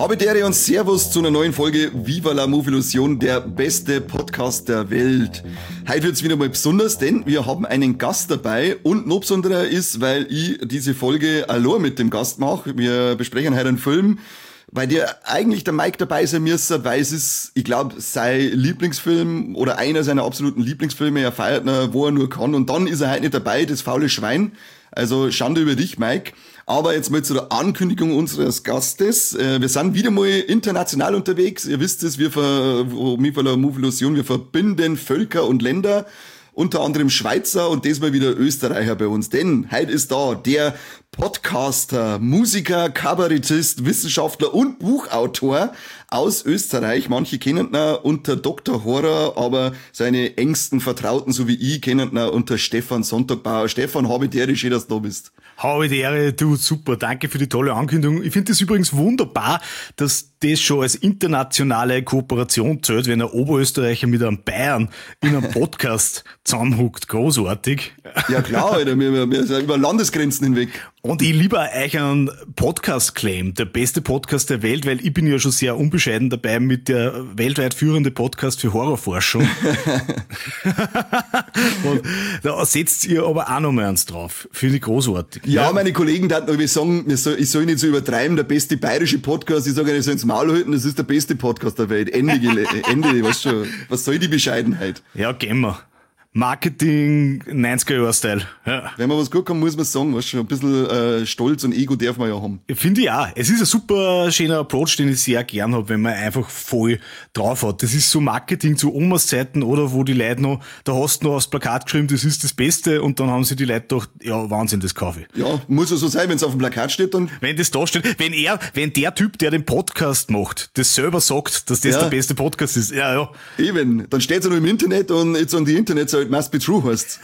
Habe Dere und Servus zu einer neuen Folge Viva la Movilusion, der beste Podcast der Welt. Heute wird's wieder mal besonders, denn wir haben einen Gast dabei und noch besonderer ist, weil ich diese Folge allein mit dem Gast mache. Wir besprechen heute einen Film, weil der eigentlich der Mike dabei sein müsste, weil es ist, ich glaube, sein Lieblingsfilm oder einer seiner absoluten Lieblingsfilme. Er feiert ihn, wo er nur kann, und dann ist er halt nicht dabei, das faule Schwein. Also Schande über dich, Mike. Aber jetzt mal zu der Ankündigung unseres Gastes. Wir sind wieder mal international unterwegs. Ihr wisst es, Viva la Movilusion, wir verbinden Völker und Länder. Unter anderem Schweizer und diesmal wieder Österreicher bei uns. Denn heute ist da der Podcaster, Musiker, Kabarettist, Wissenschaftler und Buchautor aus Österreich. Manche kennen ihn unter Dr. Horror, aber seine engsten Vertrauten, so wie ich, kennen ihn unter Stefan Sonntagbauer. Stefan, habe die Ehre, schön, dass du da bist. Habe die Ehre, du, super, danke für die tolle Ankündigung. Ich finde das übrigens wunderbar, dass das schon als internationale Kooperation zählt, wenn ein Oberösterreicher mit einem Bayern in einem Podcast zusammenhuckt. Großartig. Ja klar, Alter, wir sind über Landesgrenzen hinweg. Und ich liebe euch einen Podcast-Claim, der beste Podcast der Welt, weil ich bin ja schon sehr unbescheiden dabei mit der weltweit führende Podcast für Horrorforschung. Und da setzt ihr aber auch noch mal eins drauf. Finde ich großartig. Ja, meine Kollegen dachten irgendwie sagen, ich soll nicht so übertreiben, der beste bayerische Podcast. Ich sage, ich soll ins Maul halten, das ist der beste Podcast der Welt. Ende, weißt schon. Was soll die Bescheidenheit? Ja, gehen wir. Marketing 90er-Jahr-Style. Ja. Wenn man was gut kann, muss man sagen, weißt du, ein bisschen Stolz und Ego darf man ja haben. Finde ich auch. Es ist ein super schöner Approach, den ich sehr gern habe, wenn man einfach voll drauf hat. Das ist so Marketing zu Omas Zeiten, oder wo die Leute noch, da hast du noch aufs Plakat geschrieben, das ist das Beste, und dann haben sie die Leute gedacht, ja, Wahnsinn, das kaufe ich. Ja, muss ja so sein, wenn es auf dem Plakat steht, dann. Wenn das da steht, wenn der Typ, der den Podcast macht, das selber sagt, dass das der beste Podcast ist, ja. Eben, dann steht es ja noch im Internet und jetzt an die Internetseite must be true heißt.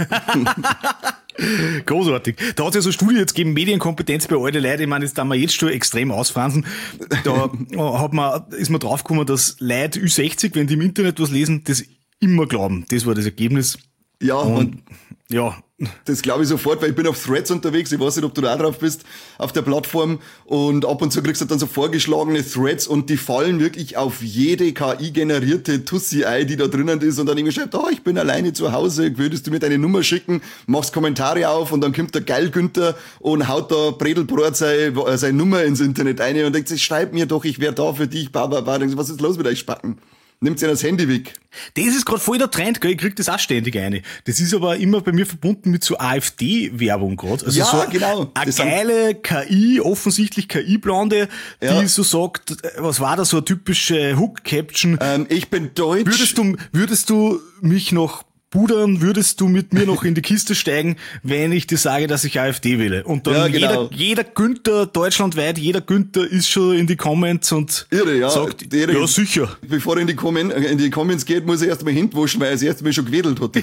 Großartig. Da hat es ja so eine Studie jetzt gegeben, Medienkompetenz bei alten Leuten. Ich meine, das darf man jetzt schon extrem ausfransen. Da ist man draufgekommen, dass Leute Ü60, wenn die im Internet was lesen, das immer glauben. Das war das Ergebnis. Ja, und ja. Das glaube ich sofort, weil ich bin auf Threads unterwegs. Ich weiß nicht, ob du da drauf bist, auf der Plattform. Und ab und zu kriegst du dann so vorgeschlagene Threads und die fallen wirklich auf jede KI-generierte Tussi ein, die da drinnen ist. Und dann irgendwie schreibt, ich bin alleine zu Hause, würdest du mir deine Nummer schicken? Machst Kommentare auf und dann kommt der Geil Günther und haut da Bredelbrot seine Nummer ins Internet ein und denkt sich, schreib mir doch, ich wäre da für dich, was ist los mit euch Spacken? Nimmt ihr das Handy weg. Das ist gerade voll der Trend, gell? Ich krieg das auch ständig ein. Das ist aber immer bei mir verbunden mit so AfD-Werbung gerade. Also ja, so genau. Eine geile KI, offensichtlich KI-Blonde, die so sagt, was war das, so eine typische Hook-Caption? Ich bin deutsch. Würdest du mich noch pudern, würdest du mit mir noch in die Kiste steigen, wenn ich dir sage, dass ich AfD wähle? Und dann jeder Günther, deutschlandweit, jeder Günther ist schon in die Comments und sagt, ja sicher. Bevor er in die Comments geht, muss er erst mal Hände waschen, weil er das erste Mal schon gewedelt hat.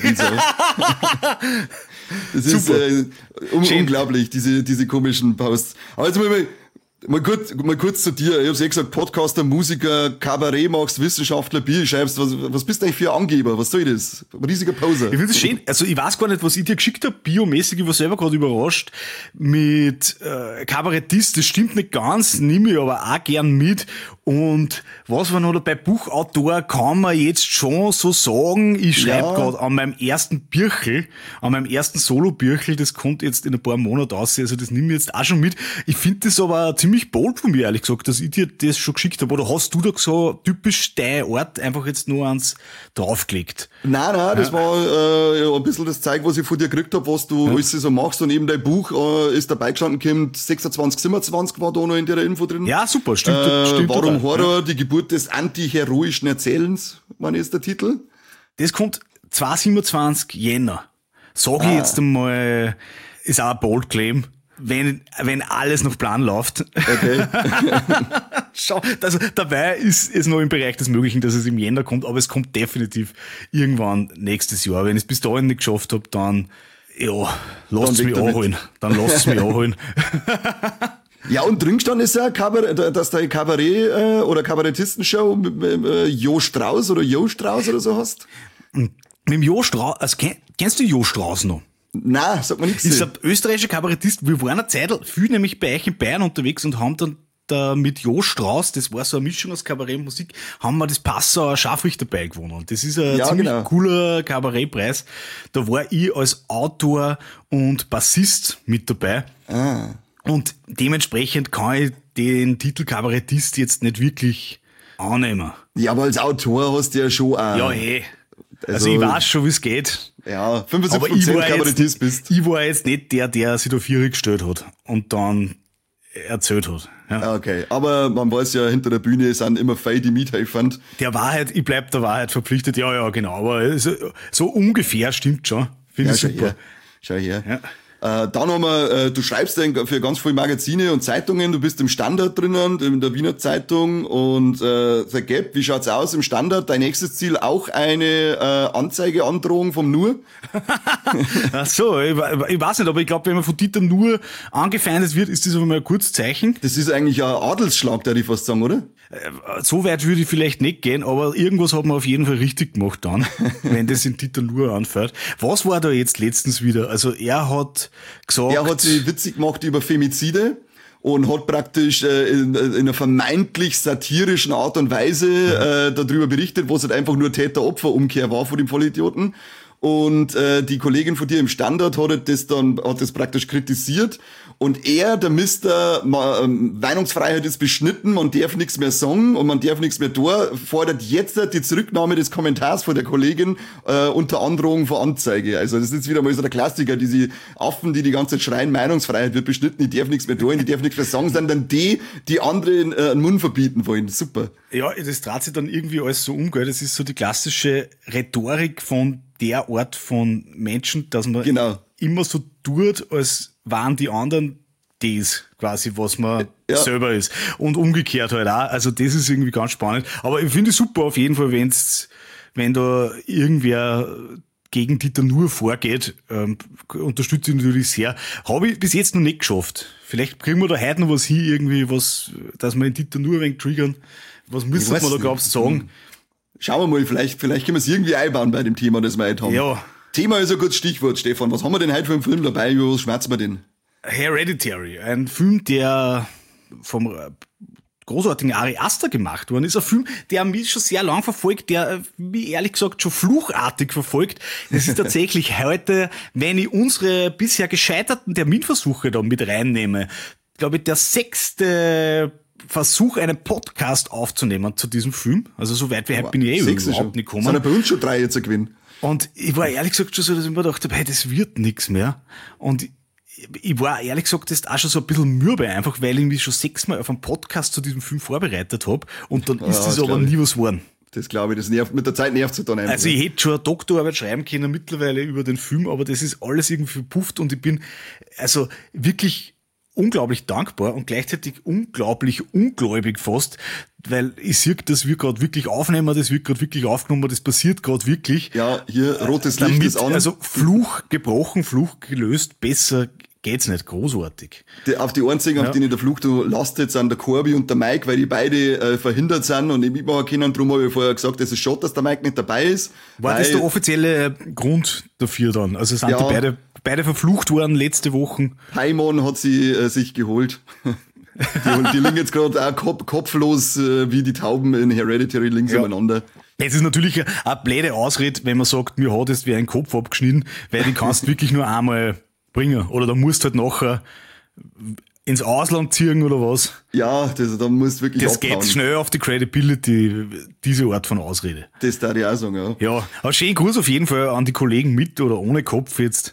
Das ist unglaublich, diese komischen Posts. Aber jetzt mal kurz zu dir. Ich hab's gesagt, Podcaster, Musiker, Kabarett machst, Wissenschaftler, Bier schreibst. Was bist du eigentlich für ein Angeber? Was soll das? Ein riesiger Poser. Ich finde das schön. Also ich weiß gar nicht, was ich dir geschickt habe, biomäßig. Ich war selber gerade überrascht. Mit Kabarettist, das stimmt nicht ganz, nehme ich aber auch gern mit. Und was war noch dabei? Buchautor kann man jetzt schon so sagen. Ich schreibe gerade an meinem ersten Birchel, an meinem ersten Solo-Birchel, das kommt jetzt in ein paar Monaten aus, also das nehme ich jetzt auch schon mit. Ich finde das aber ziemlich bold von mir, ehrlich gesagt, dass ich dir das schon geschickt habe. Oder hast du da so typisch dein Ort einfach jetzt nur eins draufgelegt? Nein, das war ein bisschen das Zeug, was ich von dir gekriegt habe, was du alles so machst. Und eben dein Buch ist dabei gestanden, kommt 26, 27 war da noch in der Info drin. Ja, super, stimmt. Warum Horror, die Geburt des anti-heroischen Erzählens, wann ist der Titel? Das kommt 27 Jänner. Sag ich jetzt einmal, ist auch ein Bold Claim. Wenn alles nach Plan läuft. Okay. Schau, also dabei ist es noch im Bereich des Möglichen, dass es im Jänner kommt, aber es kommt definitiv irgendwann nächstes Jahr. Wenn ich es bis dahin nicht geschafft habe, dann lasst es mich anholen. Dann lasst es mich anholen. Ja, und drin stand ist ja, dass du Kabarett oder Kabarettistenshow mit Jo Strauß oder so hast. Mit dem Jo Strauß, also kennst du Jo Strauß noch? Nein, sagt man nichts. Das ist ein österreichischer Kabarettist. Wir waren eine Zeit viel nämlich bei euch in Bayern unterwegs und haben dann mit Jo Strauß, das war so eine Mischung aus Kabarett und Musik, haben wir das Passauer Scharfrichterpreis gewonnen. Das ist ein ziemlich cooler Kabarettpreis. Da war ich als Autor und Bassist mit dabei. Und dementsprechend kann ich den Titel Kabarettist jetzt nicht wirklich annehmen. Ja, aber als Autor hast du ja schon auch. Ja, Also ich weiß schon, wie es geht. Ja, 75% Kabarettist bist. Ich war jetzt nicht der sich da vierig gestellt hat und dann erzählt hat. Ja. Okay, aber man weiß ja, hinter der Bühne sind immer Fei die Mithelfer. Ich bleib der Wahrheit verpflichtet. Ja, genau. Aber so ungefähr stimmt schon. Finde ich super. Schau her. Ja. Dann haben wir, du schreibst für ganz viele Magazine und Zeitungen, du bist im Standard drinnen, in der Wiener Zeitung und sag Gap, wie schaut's aus im Standard? Dein nächstes Ziel auch eine Anzeigeandrohung vom Nur? Ach so, ich weiß nicht, aber ich glaube, wenn man von Dieter Nuhr angefeindet wird, ist das aber mal ein kurzes Zeichen. Das ist eigentlich ein Adelsschlag, der ich fast sagen, oder? So weit würde ich vielleicht nicht gehen, aber irgendwas hat man auf jeden Fall richtig gemacht dann, wenn das in Dieter Nuhr anfällt. Was war da jetzt letztens wieder? Also er hat gesagt... Er hat sich witzig gemacht über Femizide und hat praktisch in einer vermeintlich satirischen Art und Weise darüber berichtet, was halt einfach nur Täter-Opfer-Umkehr war von dem Vollidioten. Und die Kollegin von dir im Standard hat das praktisch kritisiert. Und der Mister, Meinungsfreiheit ist beschnitten, man darf nichts mehr sagen und man darf nichts mehr tun, fordert jetzt die Zurücknahme des Kommentars von der Kollegin unter Androhung von Anzeige. Also das ist wieder mal so der Klassiker, diese Affen, die ganze Zeit schreien, Meinungsfreiheit wird beschnitten, ich darf nichts mehr tun, ich darf nichts mehr sagen, sind dann die anderen den Mund verbieten wollen. Super. Ja, das dreht sich dann irgendwie alles so um, gell? Das ist so die klassische Rhetorik von der Art von Menschen, dass man immer so tut, als waren die anderen das quasi, was man selber ist. Und umgekehrt halt auch. Also das ist irgendwie ganz spannend. Aber ich finde es super auf jeden Fall, wenn da irgendwer gegen Dieter Nuhr vorgeht, unterstütze ich natürlich sehr. Habe ich bis jetzt noch nicht geschafft. Vielleicht kriegen wir da heute noch was hin, irgendwie dass wir in Dieter Nuhr ein wenig triggern. Was müssen wir da, glaubst du, sagen? Schauen wir mal, vielleicht können wir es irgendwie einbauen bei dem Thema, das wir heute haben. Ja. Thema ist ein gutes Stichwort, Stefan. Was haben wir denn heute für einen Film dabei? Über was schmerzen wir denn? Hereditary, ein Film, der vom großartigen Ari Aster gemacht worden ist. Ein Film, der mich schon sehr lang verfolgt, der mich ehrlich gesagt schon fluchartig verfolgt. Es ist tatsächlich heute, wenn ich unsere bisher gescheiterten Terminversuche da mit reinnehme, glaube ich, der 6. Versuch, einen Podcast aufzunehmen zu diesem Film. Also so weit wie heute bin ich überhaupt nicht gekommen. Sind bei uns schon 3 jetzt ein Gewinn. Und ich war ehrlich gesagt schon so, dass ich mir gedacht habe, hey, das wird nichts mehr. Und ich war ehrlich gesagt jetzt auch schon so ein bisschen mürbe, einfach weil ich mich schon 6-mal auf einen Podcast zu diesem Film vorbereitet habe und dann ist das aber nie was geworden. Das glaube ich, das nervt, mit der Zeit nervt es dann einfach. Also ich hätte schon eine Doktorarbeit schreiben können mittlerweile über den Film, aber das ist alles irgendwie verpufft und ich bin also wirklich unglaublich dankbar und gleichzeitig unglaublich ungläubig fast, weil ich sehe, dass wir gerade wirklich aufnehmen, das wird gerade wirklich aufgenommen, das passiert gerade wirklich. Ja, hier rotes Licht ist an. Also Fluch gebrochen, Fluch gelöst, besser geht's nicht, großartig. Auf die einzigen, auf denen der Fluch lastet, sind der Corby und der Mike, weil die beide verhindert sind und nicht mitmachen können. Darum habe ich vorher gesagt, es ist schade, dass der Mike nicht dabei ist. War das der offizielle Grund dafür dann? Also sind die beide verflucht worden letzte Woche? Paimon hat sie sich geholt. Die liegen jetzt gerade auch kopflos wie die Tauben in Hereditary links umeinander. Es ist natürlich eine blöde Ausrede, wenn man sagt, mir hat jetzt wie ein Kopf abgeschnitten, weil die kannst wirklich nur einmal bringen. Oder da musst halt nachher ins Ausland ziehen oder was. Ja, da musst du wirklich das abhauen. Geht schnell auf die Credibility, diese Art von Ausrede. Das darf ich auch sagen, ja. Ja, aber schönen Gruß auf jeden Fall an die Kollegen mit oder ohne Kopf jetzt.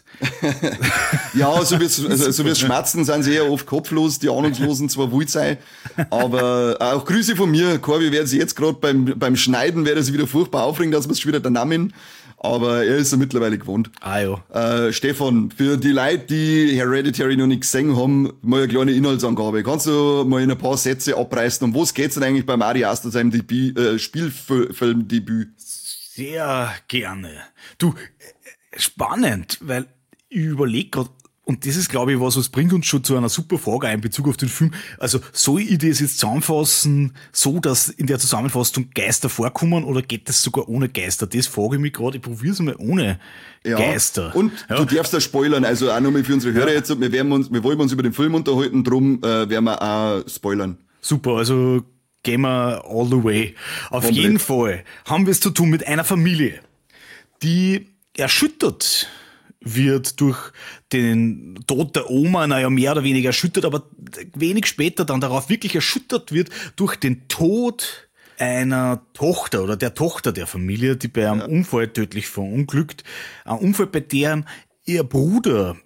Ja, so wird's schmerzen, sind sie eher oft kopflos, die Ahnungslosen zwar wohl sein, aber auch Grüße von mir. Corby wird sich jetzt gerade beim Schneiden, wird er sich wieder furchtbar aufregen, dass wir es schon wieder der Namen. Aber er ist ja mittlerweile gewohnt. Ah ja. Stefan, für die Leute, die Hereditary noch nicht gesehen haben, mal eine kleine Inhaltsangabe. Kannst du mal in ein paar Sätze abreißen? Um was geht's denn eigentlich beim Ari Aster seinem Spielfilmdebüt? Sehr gerne. Du, spannend, weil ich überlege gerade, und das ist, glaube ich, was bringt uns schon zu einer super Frage in Bezug auf den Film. Also, soll ich das jetzt zusammenfassen, so dass in der Zusammenfassung Geister vorkommen oder geht das sogar ohne Geister? Das frage ich mich gerade. Ich probiere es mal ohne Geister. Und du darfst da spoilern, also auch nochmal für unsere Hörer jetzt, wir wollen uns über den Film unterhalten, drum werden wir auch spoilern. Super, also gehen wir all the way. Auf Komplett. jeden Fall haben wir es zu tun mit einer Familie, die erschüttert wird durch den Tod der Oma, naja, mehr oder weniger erschüttert, aber wenig später dann darauf wirklich erschüttert wird durch den Tod einer Tochter oder der Tochter der Familie, die bei einem Unfall tödlich verunglückt. Ein Unfall, bei dem ihr Bruder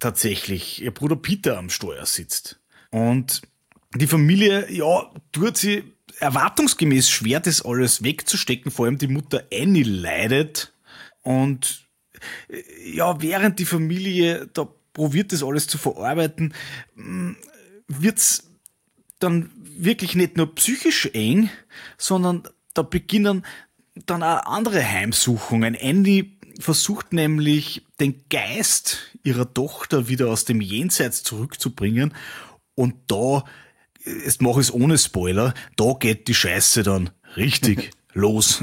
Peter am Steuer sitzt. Und die Familie, ja, tut sie erwartungsgemäß schwer, das alles wegzustecken. Vor allem die Mutter Annie leidet. Und ja, während die Familie da probiert, das alles zu verarbeiten, wird's dann wirklich nicht nur psychisch eng, sondern da beginnen dann auch andere Heimsuchungen. Annie versucht nämlich, den Geist ihrer Tochter wieder aus dem Jenseits zurückzubringen. Und da, jetzt mache ich es ohne Spoiler, da geht die Scheiße dann richtig los.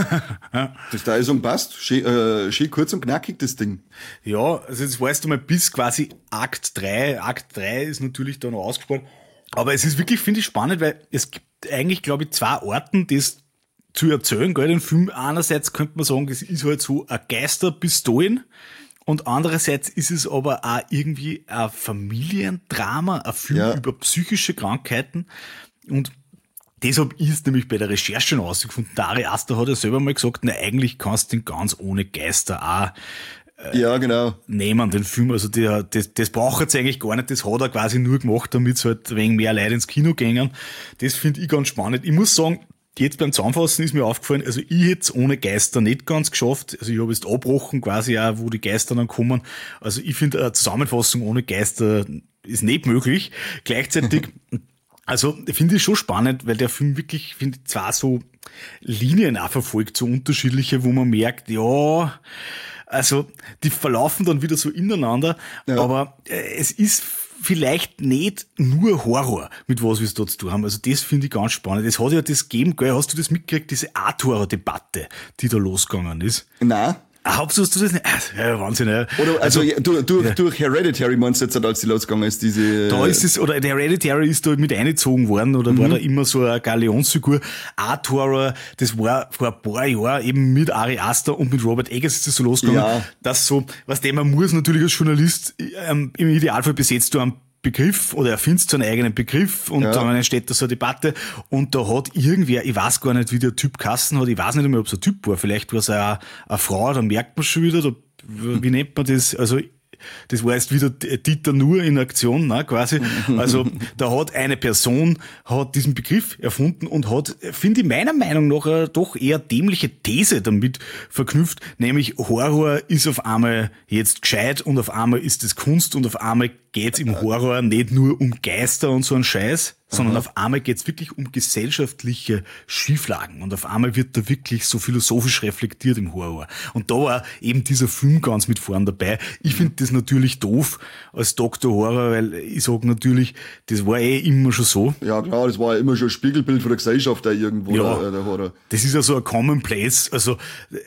Das Teilung passt. Schön kurz und knackig, das Ding. Ja, also jetzt weißt du mal bis quasi Akt 3. Akt 3 ist natürlich da noch ausgespart. Aber es ist wirklich, finde ich, spannend, weil es gibt eigentlich, glaube ich, zwei Arten, das zu erzählen, gell, den Film. Einerseits könnte man sagen, das ist halt so ein Geisterpistolen und andererseits ist es aber auch irgendwie ein Familiendrama, ein Film über psychische Krankheiten und deshalb ist nämlich bei der Recherche noch rausgefunden, der Ari Aster hat ja selber mal gesagt, na, eigentlich kannst du den ganz ohne Geister auch ja, genau. nehmen, den Film. Also das braucht jetzt eigentlich gar nicht, das hat er quasi nur gemacht, damit es halt wegen mehr Leute ins Kino gingen. Das finde ich ganz spannend. Ich muss sagen, jetzt beim Zusammenfassen ist mir aufgefallen, also ich hätte es ohne Geister nicht ganz geschafft. Also ich habe jetzt abgebrochen quasi auch, wo die Geister dann kommen. Also ich finde, eine Zusammenfassung ohne Geister ist nicht möglich. Gleichzeitig also finde ich schon spannend, weil der Film wirklich, finde ich, zwar so Linien auch verfolgt, so unterschiedliche, wo man merkt, ja, also die verlaufen dann wieder so ineinander, aber es ist vielleicht nicht nur Horror, mit was wir es da zu tun haben. Also das finde ich ganz spannend. Es hat ja das gegeben, gell, hast du das mitgekriegt, diese Art-Horror-Debatte, die da losgegangen ist? Nein. Hauptsächlich du das nicht? Ja, Wahnsinn, ja. Oder also durch Hereditary meinst du jetzt, als die losgegangen ist, diese... Da ist es, oder der Hereditary ist da mit eingezogen worden, oder war da immer so eine Galionsfigur. Art Horror, das war vor ein paar Jahren eben mit Ari Aster und mit Robert Eggers ist das so losgegangen. Ja. Das so, was dem man muss natürlich als Journalist, im Idealfall besetzt du einen Begriff oder erfindest so einen eigenen Begriff und dann entsteht da so eine Debatte und da hat irgendwer, ich weiß gar nicht, wie der Typ geheißen hat, ich weiß nicht mehr, ob es ein Typ war, vielleicht war es eine Frau, da merkt man schon wieder, da, wie nennt man das, also das war jetzt wieder Dieter Nuhr in Aktion, ne, quasi. Also da hat eine Person hat diesen Begriff erfunden und hat, finde ich meiner Meinung nach, doch eher dämliche These damit verknüpft, nämlich Horror ist auf einmal jetzt gescheit und auf einmal ist es Kunst und auf einmal geht's im Horror nicht nur um Geister und so einen Scheiß, sondern auf einmal geht's wirklich um gesellschaftliche Schieflagen und auf einmal wird da wirklich so philosophisch reflektiert im Horror. Und da war eben dieser Film ganz mit vorn dabei. Ich finde das natürlich doof als Dr. Horror, weil ich sag natürlich, das war immer schon so. Ja klar, das war ja immer schon ein Spiegelbild von der Gesellschaft da irgendwo, der Horror. Das ist ja so ein Commonplace, also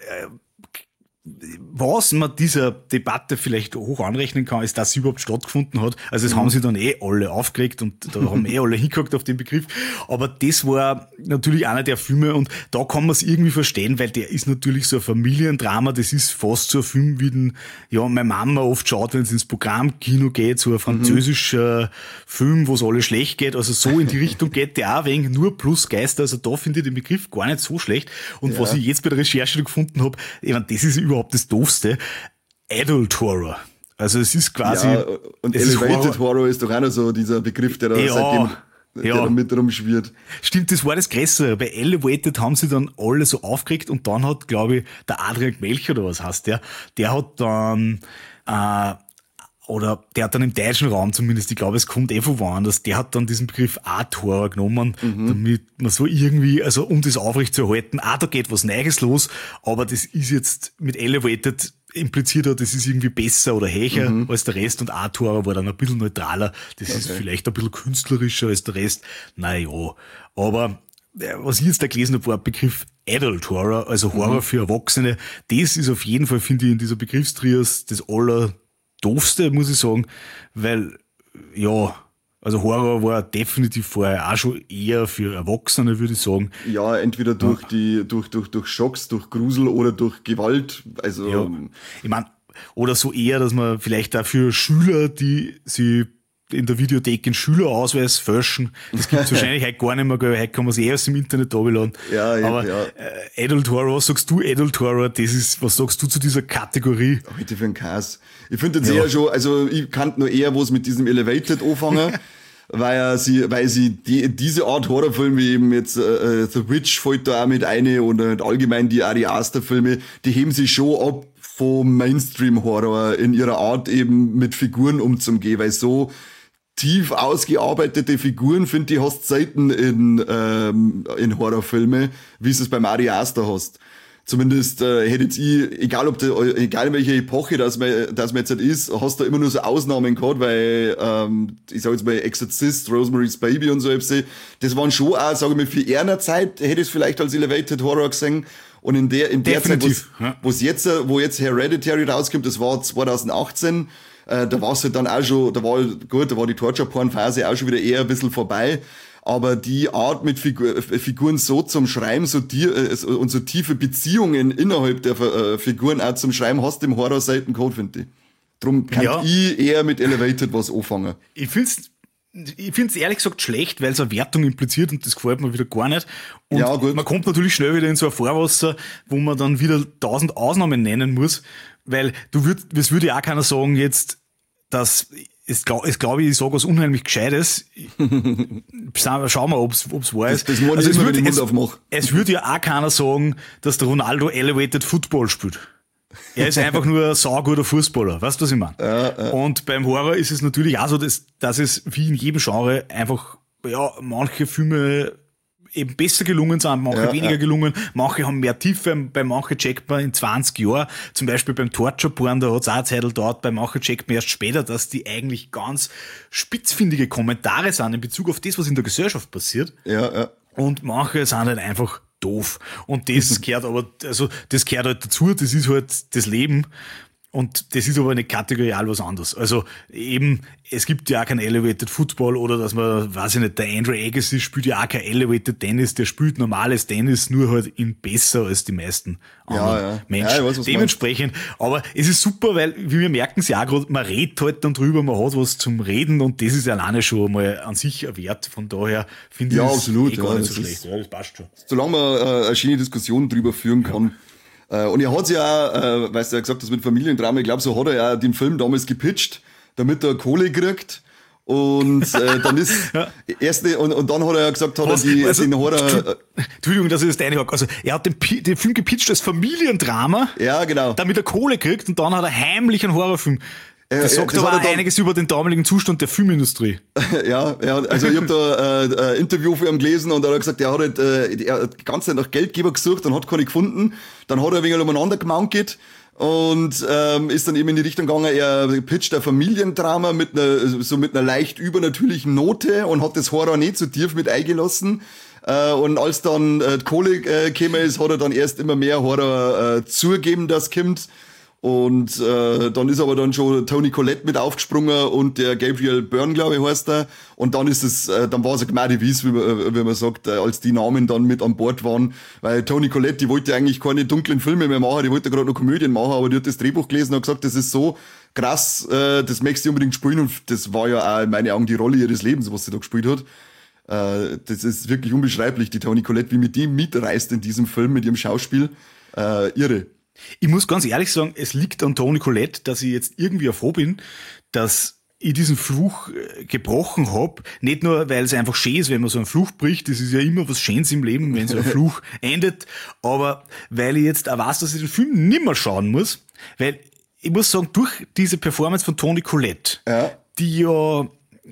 was man dieser Debatte vielleicht hoch anrechnen kann, ist, dass sie überhaupt stattgefunden hat. Also es haben sie dann alle aufgeregt und da haben alle hingeguckt auf den Begriff. Aber das war natürlich einer der Filme und da kann man es irgendwie verstehen, weil der ist natürlich so ein Familiendrama. Das ist fast so ein Film, wie den, ja, meine Mama oft schaut, wenn es ins Programmkino geht, so ein französischer Film, wo es alle schlecht geht. Also so in die Richtung geht der auch wegen nur plus Geister. Also da finde ich den Begriff gar nicht so schlecht. Und was ich jetzt bei der Recherche gefunden habe, ich meine, das ist überhaupt das Doofste, Adult Horror. Also es ist quasi... Ja, und Elevated Horror ist doch auch noch so dieser Begriff, der da seitdem der da mit rumschwirrt. Stimmt, das war das Größere. Bei Elevated haben sie dann alle so aufgeregt und dann hat, glaube ich, der Adrian Gmelch oder was heißt der hat dann... oder der hat dann im deutschen Raum zumindest, ich glaube, es kommt von woanders, der hat dann diesen Begriff Art Horror genommen, damit man so irgendwie, also um das aufrechtzuerhalten, da geht was Neues los, aber das ist jetzt mit Elevated impliziert, das ist irgendwie besser oder höher als der Rest und Art Horror war dann ein bisschen neutraler, das ist vielleicht ein bisschen künstlerischer als der Rest, naja, aber was ich jetzt da gelesen habe, war ein Begriff Adult Horror, also Horror für Erwachsene, das ist auf jeden Fall, finde ich, in dieser Begriffstrias das Doofste, muss ich sagen, weil, ja, Also Horror war definitiv vorher auch schon eher für Erwachsene, würde ich sagen. Ja, entweder durch durch Schocks, durch Grusel oder durch Gewalt. Also Ja, ich meine, oder so eher, dass man vielleicht auch für Schüler, die sie in der Videothek einen Schülerausweis fälschen, das gibt's wahrscheinlich heute gar nicht mehr, gell? Heute kann man sich erst im Internet runterladen. Ja, aber ja. Adult Horror, was sagst du Adult Horror? Was sagst du zu dieser Kategorie? Heute für einen Käse. Ich finde jetzt eher schon, also ich kann nur eher was mit diesem Elevated anfangen, weil sie diese Art Horrorfilme, wie eben jetzt The Witch fällt da auch mit eine und allgemein die Ari Aster Filme, die heben sich schon ab vom Mainstream-Horror in ihrer Art eben mit Figuren umzugehen, weil so tief ausgearbeitete Figuren, finde ich, hast selten in Horrorfilme, wie es beim Ari Aster hast. Zumindest hätte jetzt ich, egal in welcher Epoche das man jetzt halt ist, hast du immer nur so Ausnahmen gehabt, weil ich sag jetzt mal Exorcist, Rosemary's Baby und so etwas, das waren schon auch, sage ich mal, für eher Zeit hätte ich es vielleicht als Elevated Horror gesehen. Und in der Zeit, wo jetzt Hereditary rauskommt, das war 2018, da war es halt dann auch schon, da war die Torture-Porn-Phase auch schon wieder eher ein bisschen vorbei. Aber die Art mit Figuren so zum Schreiben, und so tiefe Beziehungen innerhalb der Figuren auch zum Schreiben, hast du im Horror selten gehabt, finde ich. Drum kann ich eher mit Elevated was anfangen. Ich find's ehrlich gesagt schlecht, weil es eine Wertung impliziert und das gefällt mir wieder gar nicht. Und ja, gut. Man kommt natürlich schnell wieder in so ein Fahrwasser, wo man dann wieder 1000 Ausnahmen nennen muss, weil es würde ja auch keiner sagen jetzt, dass ich glaube, ich sage was unheimlich Gescheites. Schauen wir, ob's wahr ist. Das also es würde ja auch keiner sagen, dass der Ronaldo Elevated Football spielt. Er ist einfach nur ein sauguter Fußballer. Weißt du, was ich meine? Und beim Horror ist es natürlich auch so, dass es wie in jedem Genre einfach, ja, manche Filme eben besser gelungen sind, manche weniger gelungen, manche haben mehr Tiefe, bei manchen checkt man in 20 Jahren, zum Beispiel beim Torture Porn, da hat es auch eine Zeit gedauert, bei manchen checkt man erst später, dass die eigentlich ganz spitzfindige Kommentare sind in Bezug auf das, was in der Gesellschaft passiert. Ja. Und manche sind halt einfach doof. Und das gehört das gehört halt dazu, das ist halt das Leben. Und das ist aber nicht kategorial was anderes. Also eben, es gibt ja auch kein Elevated Football oder dass man, weiß ich nicht, der Andre Agassi spielt ja auch kein Elevated Tennis, der spielt normales Tennis, nur halt in besser als die meisten anderen Menschen. Ja, dementsprechend, aber es ist super, weil, wie wir merken es ja auch gerade, man redet halt dann drüber, man hat was zum Reden und das ist alleine schon mal an sich ein Wert. Von daher finde ich absolut, gar nicht so schlecht. Ja, das passt schon. Solange man eine schöne Diskussion drüber führen kann. Und er hat ja, weißt du, ja gesagt, das mit Familiendrama, ich glaube, so hat er ja den Film damals gepitcht, damit er Kohle kriegt. Und dann ist und dann hat er ja gesagt, den Horror. Entschuldigung, dass ich das deine habe. Also er hat den Film gepitcht als Familiendrama, ja, genau, damit er Kohle kriegt und dann hat er heimlich einen Horrorfilm. Das sagt aber auch einiges über den damaligen Zustand der Filmindustrie. Ja, also ich habe da ein Interview für ihn gelesen und da hat er gesagt, er hat halt die ganze Zeit nach Geldgeber gesucht und hat keine gefunden. Dann hat er ein wenig umeinander gemaunkelt und ist dann eben in die Richtung gegangen, er pitcht ein Familiendrama mit einer leicht übernatürlichen Note und hat das Horror nicht so tief mit eingelassen. Und als dann Kohle gekommen ist, hat er dann erst immer mehr Horror zugegeben, dass kommt. Und dann ist aber dann schon Toni Collette mit aufgesprungen und der Gabriel Byrne, glaube ich, heißt er. Und dann dann war es eine Gnade Wies, wie man sagt, als die Namen dann mit an Bord waren. Weil Toni Collette, die wollte eigentlich keine dunklen Filme mehr machen, die wollte gerade noch Komödien machen, aber die hat das Drehbuch gelesen und gesagt, das ist so krass, das möchte sie unbedingt spielen. Und das war ja auch in meinen Augen die Rolle ihres Lebens, was sie da gespielt hat. Das ist wirklich unbeschreiblich, die Toni Collette, wie mit dem mitreißt in diesem Film, mit ihrem Schauspiel. Irre. Ich muss ganz ehrlich sagen, es liegt an Toni Collette, dass ich jetzt irgendwie froh bin, dass ich diesen Fluch gebrochen habe. Nicht nur, weil es einfach schön ist, wenn man so einen Fluch bricht, das ist ja immer was Schönes im Leben, wenn so ein Fluch endet, aber weil ich jetzt auch weiß, dass ich den Film nimmer schauen muss, weil ich muss sagen, durch diese Performance von Toni Collette, die ja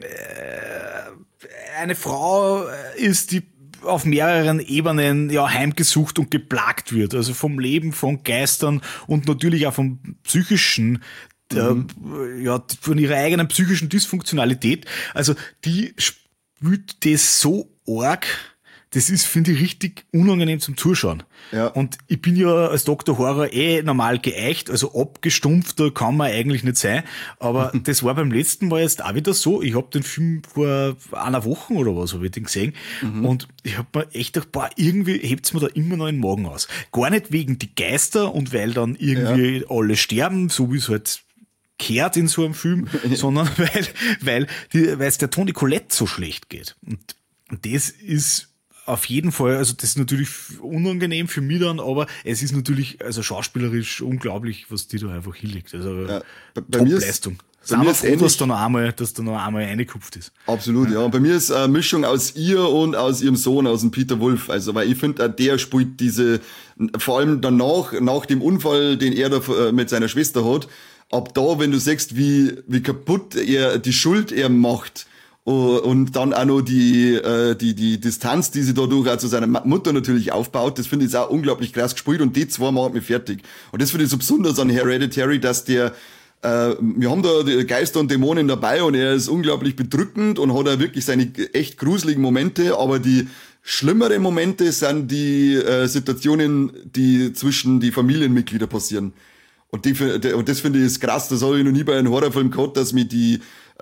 eine Frau ist, die auf mehreren Ebenen heimgesucht und geplagt wird. Also vom Leben, von Geistern und natürlich auch vom psychischen, von ihrer eigenen psychischen Dysfunktionalität. Also die spürt das so arg, Das ist, finde ich, richtig unangenehm zum Zuschauen. Ja. Und ich bin ja als Dr. Horror normal geeicht, also abgestumpfter kann man eigentlich nicht sein. Aber das war beim letzten Mal jetzt auch wieder so. Ich habe den Film vor einer Woche oder was, habe ich den gesehen. Und ich habe mir echt gedacht, boah, irgendwie hebt's mir da immer noch den Magen aus. Gar nicht wegen die Geister und weil dann irgendwie alle sterben, so wie es halt kehrt in so einem Film, sondern weil es der Toni Collette so schlecht geht. Und das ist auf jeden Fall, also das ist natürlich unangenehm für mich dann, aber es ist natürlich also schauspielerisch unglaublich, was die da einfach hinlegt. Also Top-Leistung. Sind wir froh, dass da noch einmal reingekupft ist. Absolut, ja. Und bei mir ist eine Mischung aus ihr und aus ihrem Sohn, aus dem Peter Wolf. Also, weil ich finde, der spielt diese, vor allem danach, nach dem Unfall, den er da mit seiner Schwester hat, ab da, wenn du siehst, wie kaputt er die Schuld er macht, und dann auch noch die Distanz, die sie dadurch auch zu seiner Mutter natürlich aufbaut, das finde ich auch unglaublich krass gespielt und die zwei machen mich fertig. Und das finde ich so besonders an Hereditary, dass wir haben da die Geister und Dämonen dabei und er ist unglaublich bedrückend und hat auch wirklich seine echt gruseligen Momente, aber die schlimmeren Momente sind die Situationen, die zwischen die Familienmitglieder passieren. Und das finde ich ist krass, das habe ich noch nie bei einem Horrorfilm gehabt, dass mir die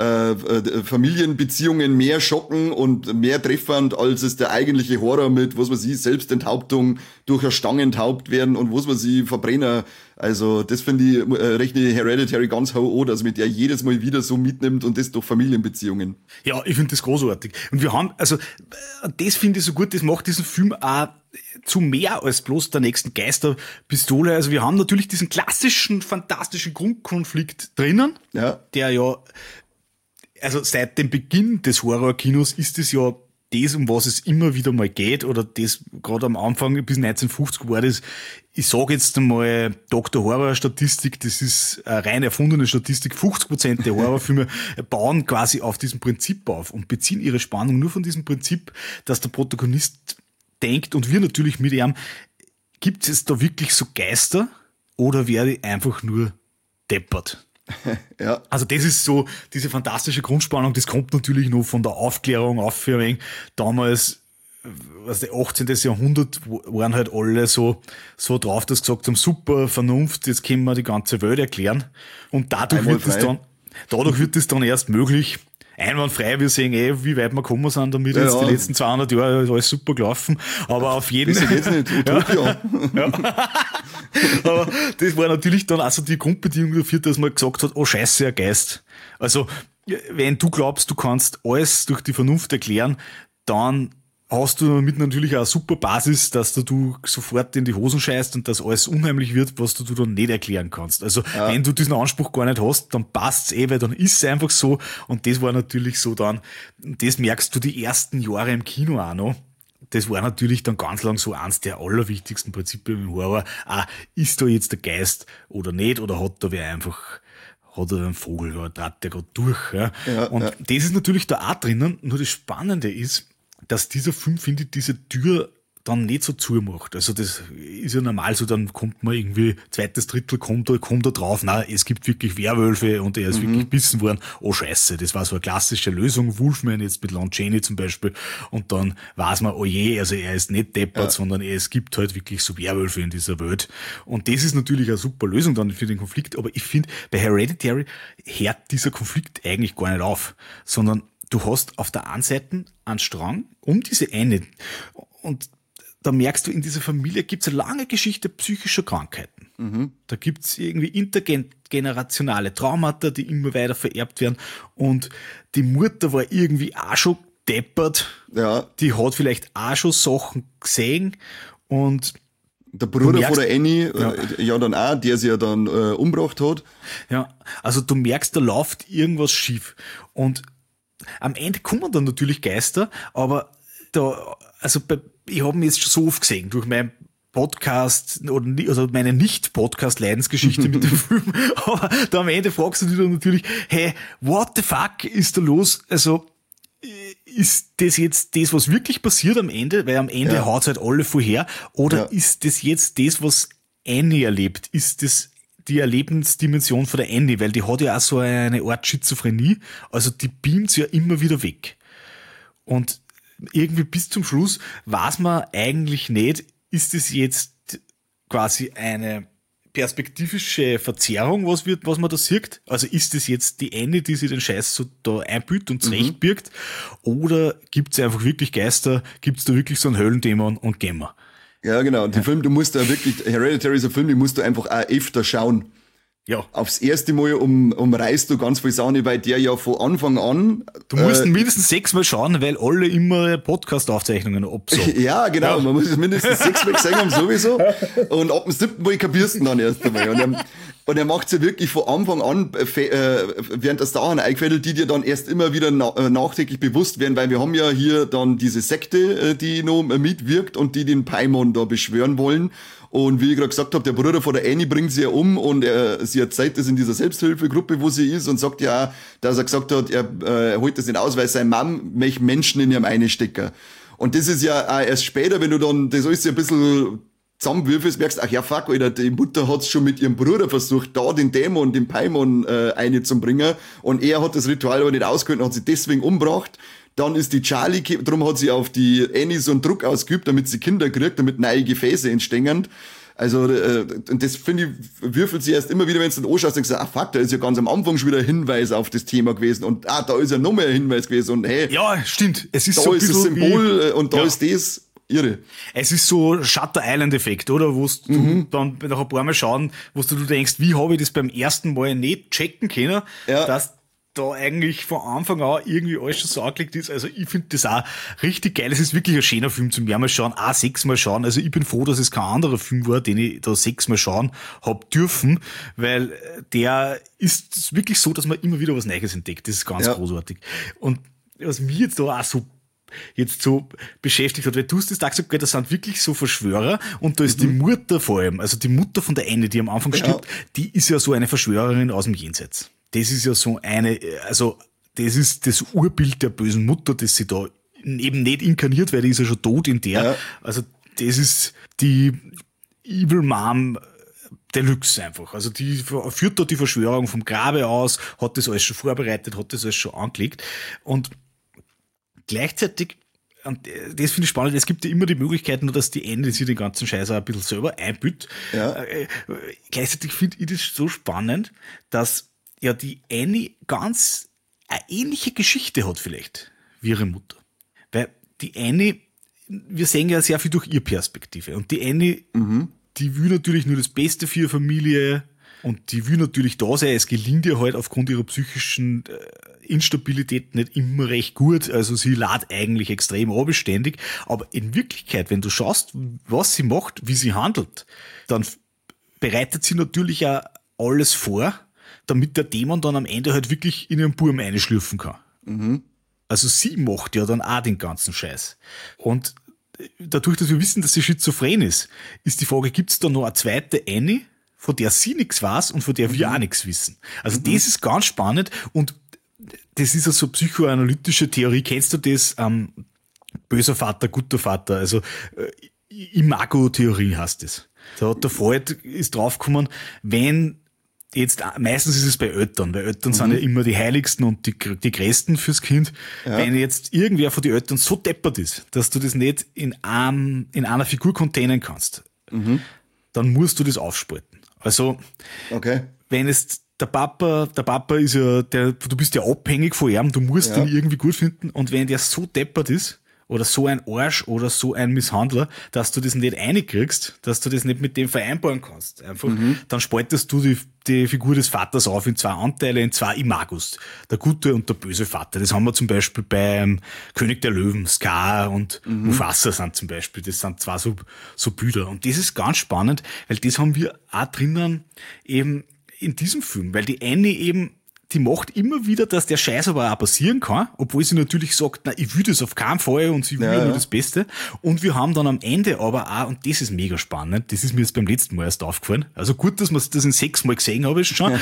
Familienbeziehungen mehr schocken und mehr treffend, als es der eigentliche Horror mit, was weiß ich, Selbstenthauptung durch ein Stangenthaupt werden und was weiß ich, Verbrenner. Also das finde ich, rechne Hereditary ganz hoch an, dass mit der jedes Mal wieder so mitnimmt und das durch Familienbeziehungen. Ja, ich finde das großartig. Und wir haben, also das finde ich so gut, das macht diesen Film auch zu mehr als bloß der nächsten Geisterpistole. Also wir haben natürlich diesen klassischen, fantastischen Grundkonflikt drinnen, der ja, also seit dem Beginn des Horrorkinos ist es ja das, um was es immer wieder mal geht, oder das gerade am Anfang bis 1950 war das, ich sage jetzt einmal Dr. Horror-Statistik, das ist eine rein erfundene Statistik, 50% der Horrorfilme bauen quasi auf diesem Prinzip auf und beziehen ihre Spannung nur von diesem Prinzip, dass der Protagonist denkt und wir natürlich mit ihm, gibt es da wirklich so Geister oder werde ich einfach nur deppert? Ja. Also das ist so diese fantastische Grundspannung, das kommt natürlich noch von der Aufklärung auf für ein wenig. Damals, was 18. Jahrhundert, waren halt alle so drauf, dass sie gesagt haben, super, Vernunft, jetzt können wir die ganze Welt erklären. Und dadurch wird es dann erst möglich, einwandfrei, wir sehen wie weit wir gekommen sind damit, jetzt die letzten 200 Jahre ist alles super gelaufen, aber auf jeden Fall. Besser geht's nicht, Utopia. Aber das war natürlich dann also die Grundbedingung dafür, dass man gesagt hat, oh Scheiße, ein Geist. Also, wenn du glaubst, du kannst alles durch die Vernunft erklären, dann hast du damit natürlich auch eine super Basis, dass du sofort in die Hosen scheißt und dass alles unheimlich wird, was du dann nicht erklären kannst. Also, wenn du diesen Anspruch gar nicht hast, dann passt's weil dann ist es einfach so. Und das war natürlich so dann, das merkst du die ersten Jahre im Kino auch noch. Das war natürlich dann ganz lang so eins der allerwichtigsten Prinzipien im Horror. Ist da jetzt der Geist oder nicht? Oder hat da wer einfach, hat er einen Vogel, oder trat der gerade durch? Ja? Das ist natürlich da auch drinnen. Nur das Spannende ist, dass dieser Film, finde ich, diese Tür dann nicht so zumacht. Also das ist ja normal so, dann kommt man irgendwie, zweites Drittel kommt er drauf, na, es gibt wirklich Werwölfe und er ist wirklich bissen worden. Oh Scheiße, das war so eine klassische Lösung, Wolfman jetzt mit Lon Chaney zum Beispiel, und dann weiß man, oh je, also er ist nicht deppert, sondern es gibt halt wirklich so Werwölfe in dieser Welt. Und das ist natürlich eine super Lösung dann für den Konflikt, aber ich finde, bei Hereditary hört dieser Konflikt eigentlich gar nicht auf, sondern du hast auf der einen Seite einen Strang um diese eine, und da merkst du, in dieser Familie gibt es eine lange Geschichte psychischer Krankheiten. Da gibt es irgendwie intergenerationale Traumata, die immer weiter vererbt werden. Und die Mutter war irgendwie auch schon deppert. Ja. Die hat vielleicht auch schon Sachen gesehen. Und der Bruder von der Annie, dann auch, der sie ja dann umgebracht hat. Ja, also du merkst, da läuft irgendwas schief. Und am Ende kommen dann natürlich Geister, aber ich habe mich jetzt schon so oft gesehen, durch meinen Podcast oder meine Nicht-Podcast-Leidensgeschichte mit dem Film, aber da am Ende fragst du dich dann natürlich, hey, what the fuck ist da los? Also, ist das jetzt das, was wirklich passiert am Ende? Weil am Ende haut's halt alle vorher. Oder ist das jetzt das, was Annie erlebt? Ist das die Erlebensdimension von der Annie? Weil die hat ja auch so eine Art Schizophrenie. Also die beamt ja immer wieder weg. Und irgendwie bis zum Schluss weiß man eigentlich nicht, ist es jetzt quasi eine perspektivische Verzerrung, was man da sieht? Also ist es jetzt die Annie, die sich den Scheiß so da einbüht und zurechtbirgt? Oder gibt es einfach wirklich Geister? Gibt es da wirklich so einen Höllendämon und gehen wir? Ja, genau. Und den Film, du musst da wirklich, Hereditary ist ein Film, den musst du einfach auch öfter schauen. Ja. Aufs erste Mal umreißt du ganz viel Sachen, weil der ja von Anfang an... Du musst mindestens 6-mal schauen, weil alle immer Podcast-Aufzeichnungen absagen. Ja, genau. Man muss es mindestens 6-mal gesehen haben, sowieso. Und ab dem 7. Mal kapierst du ihn dann erst einmal. Und er macht es ja wirklich von Anfang an, während das Sachen eingefädelt, die dir dann erst immer wieder nachträglich bewusst werden, weil wir haben ja hier dann diese Sekte, die noch mitwirkt und die den Paimon da beschwören wollen. Und wie ich gerade gesagt habe, der Bruder von der Annie bringt sie ja um und sie erzählt das in dieser Selbsthilfegruppe, wo sie ist und sagt ja, dass er gesagt hat, er holt das nicht aus, weil seine Mom möchte Menschen in ihrem einstecken. Und das ist ja auch erst später, wenn du dann das alles ein bisschen zusammenwürfelst, merkst, ach ja, fuck, Alter, die Mutter hat's schon mit ihrem Bruder versucht, da den Dämon, den Paimon einzubringen und er hat das Ritual aber nicht ausgehalten und hat sie deswegen umgebracht. Dann ist die Charlie, darum hat sie auf die Annie so einen Druck ausgeübt, damit sie Kinder kriegt, damit neue Gefäße entstehen. Also, und das finde ich, würfelt sie erst immer wieder, wenn du dann anschaust, und sagst, fuck, da ist ja ganz am Anfang schon wieder ein Hinweis auf das Thema gewesen und da ist ja noch mehr ein Hinweis gewesen und hey. Ja, stimmt. Es ist da so ist das Symbol und da ist das irre. Es ist so Shutter Island Effekt, oder? Wo du dann nach ein paar Mal schauen, wo du denkst, wie habe ich das beim ersten Mal nicht checken können, dass da eigentlich von Anfang an irgendwie alles schon so angelegt ist. Also ich finde das auch richtig geil. Es ist wirklich ein schöner Film zum mehrmals schauen, auch 6-mal schauen. Also ich bin froh, dass es kein anderer Film war, den ich da 6-mal schauen hab dürfen, weil der ist wirklich so, dass man immer wieder was Neues entdeckt. Das ist ganz großartig. Und was mich jetzt da auch so beschäftigt hat, weil du hast das da gesagt, das sind wirklich so Verschwörer und da ist die Mutter vor allem, also die Mutter von der Annie, die am Anfang stirbt, die ist ja so eine Verschwörerin aus dem Jenseits. Das ist ja so eine, also das ist das Urbild der bösen Mutter, das sie da eben nicht inkarniert, weil die ist ja schon tot in der. Ja. Also das ist die Evil Mom Deluxe einfach. Also die führt da die Verschwörung vom Grabe aus, hat das alles schon vorbereitet, hat das alles schon angelegt und gleichzeitig, und das finde ich spannend, es gibt ja immer die Möglichkeit, nur dass die Annie sich den ganzen Scheiß auch ein bisschen selber einbüht. Ja. Gleichzeitig finde ich das so spannend, dass ja die Annie ganz eine ähnliche Geschichte hat vielleicht wie ihre Mutter. Weil die Annie, wir sehen ja sehr viel durch ihre Perspektive. Und die Annie, die will natürlich nur das Beste für ihre Familie und die will natürlich da sein. Es gelingt ihr halt aufgrund ihrer psychischen Instabilität nicht immer recht gut. Also sie lädt eigentlich extrem beständig. Aber in Wirklichkeit, wenn du schaust, was sie macht, wie sie handelt, dann bereitet sie natürlich auch alles vor, damit der Dämon dann am Ende halt wirklich in ihren Burm einschlürfen kann. Also sie macht ja dann auch den ganzen Scheiß. Und dadurch, dass wir wissen, dass sie schizophren ist die Frage, gibt es da noch eine zweite Annie, von der sie nichts weiß und von der wir auch nichts wissen? Also das ist ganz spannend und das ist ja so psychoanalytische Theorie. Kennst du das? Böser Vater, guter Vater. Also Imago-Theorie heißt das. Da hat der Freud ist draufgekommen, wenn jetzt, meistens ist es bei Eltern, weil Eltern sind ja immer die Heiligsten und die Größten fürs Kind. Ja. Wenn jetzt irgendwer von den Eltern so deppert ist, dass du das nicht in einer Figur containen kannst, dann musst du das aufspalten. Also, wenn es der Papa ist ja, du bist ja abhängig von ihm, du musst ihn irgendwie gut finden und wenn der so deppert ist, oder so ein Arsch oder so ein Misshandler, dass du das nicht reinkriegst, dass du das nicht mit dem vereinbaren kannst. Einfach, dann spaltest du die Figur des Vaters auf in 2 Anteile, in 2 Imagos. Der gute und der böse Vater. Das haben wir zum Beispiel beim König der Löwen, Scar und Mufasa sind zum Beispiel. Das sind 2 so Bilder. Und das ist ganz spannend, weil das haben wir auch drinnen eben in diesem Film, weil die Annie eben die macht immer wieder, dass der Scheiß aber auch passieren kann, obwohl sie natürlich sagt, na, ich will das auf keinen Fall und sie will ja nur das Beste. Und wir haben dann am Ende aber auch, und das ist mega spannend, das ist mir jetzt beim letzten Mal erst aufgefallen, also gut, dass man das in 6 Mal gesehen habe schon,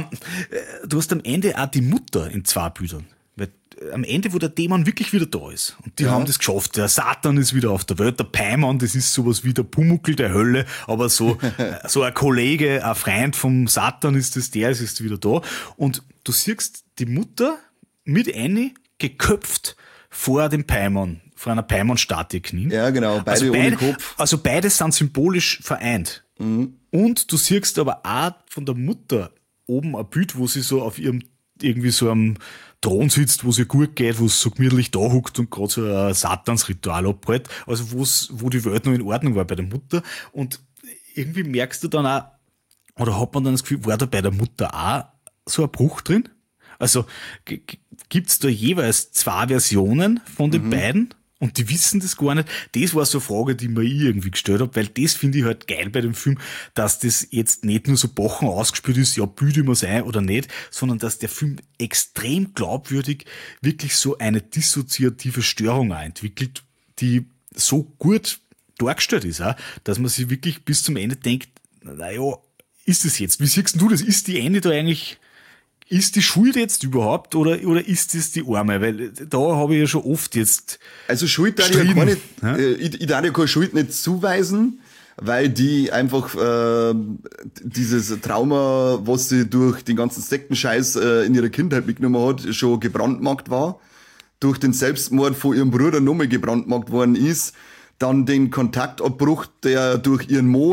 du hast am Ende auch die Mutter in 2 Bildern. Weil am Ende, wo der Dämon wirklich wieder da ist. Und die haben das geschafft. Der Satan ist wieder auf der Welt. Der Paimon, das ist sowas wie der Pumuckl der Hölle. Aber so ein Kollege, ein Freund vom Satan ist das, der ist wieder da. Und du siehst die Mutter mit Annie geköpft vor dem Paimon, vor einer Paimon-Statue knien. Ja, genau, beide ohne Kopf. Also beides sind symbolisch vereint. Und du siehst aber auch von der Mutter oben ein Bild, wo sie so auf ihrem, irgendwie so am Thron sitzt, wo es ihr gut geht, wo es so gemütlich da huckt und gerade so ein Satansritual abhält. Also wo die Welt noch in Ordnung war bei der Mutter. Und irgendwie merkst du dann auch, oder hat man dann das Gefühl, war da bei der Mutter auch so ein Bruch drin? Also gibt's da jeweils 2 Versionen von den beiden? Und die wissen das gar nicht. Das war so eine Frage, die mir ich irgendwie gestellt habe, weil das finde ich halt geil bei dem Film, dass das jetzt nicht nur so Bochen ausgespielt ist, ja, bilde ich mir's ein oder nicht, sondern dass der Film extrem glaubwürdig wirklich so eine dissoziative Störung auch entwickelt, die so gut dargestellt ist, auch, dass man sich wirklich bis zum Ende denkt, naja, ist das jetzt? Wie siehst du das? Ist die Ende da eigentlich... Ist die Schuld jetzt überhaupt oder ist das die Arme? Weil da habe ich ja schon oft jetzt. Also Schuld darf ich ja gar nicht, ich darf ja keine Schuld nicht zuweisen, weil die einfach dieses Trauma, was sie durch den ganzen Sektenscheiß in ihrer Kindheit mitgenommen hat, schon gebrandmarkt war. Durch den Selbstmord von ihrem Bruder nochmal gebrandmarkt worden ist. Dann den Kontaktabbruch, der durch ihren Mo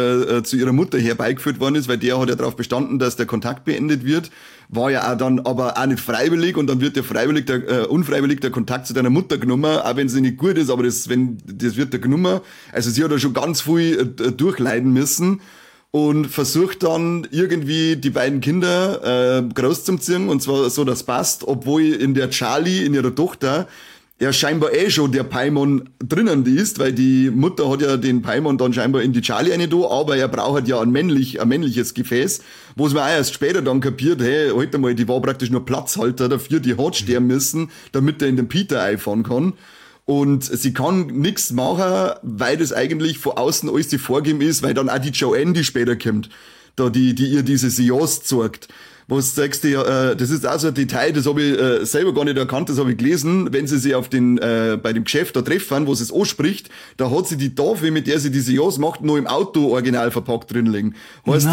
zu ihrer Mutter herbeigeführt worden ist, weil der hat ja darauf bestanden, dass der Kontakt beendet wird, war ja auch dann aber auch nicht freiwillig und dann wird ja unfreiwillig der Kontakt zu deiner Mutter genommen, auch wenn sie nicht gut ist, aber das wird ja genommen. Also sie hat ja schon ganz viel durchleiden müssen und versucht dann irgendwie die beiden Kinder großzuziehen und zwar so, dass passt, obwohl in der Charlie, in ihrer Tochter, ja scheinbar schon der Paimon drinnen ist, weil die Mutter hat ja den Paimon dann scheinbar in die Charlie eine da, aber er braucht ja ein männliches Gefäß, wo es mir auch erst später dann kapiert, hey, halt mal, die war praktisch nur Platzhalter dafür, die hat sterben müssen, damit er in den Peter einfahren kann. Und sie kann nichts machen, weil das eigentlich von außen alles die vorgeben ist, weil dann auch die Joanne, die später kommt, da die ihr diese Seance zeigt. Wo du sagst, das ist auch so ein Detail, das habe ich selber gar nicht erkannt, das habe ich gelesen, wenn sie sich auf bei dem Geschäft da treffen, wo sie es anspricht, da hat sie die Tafel, mit der sie diese Jas macht, noch im Auto original verpackt drin liegen. Weißt,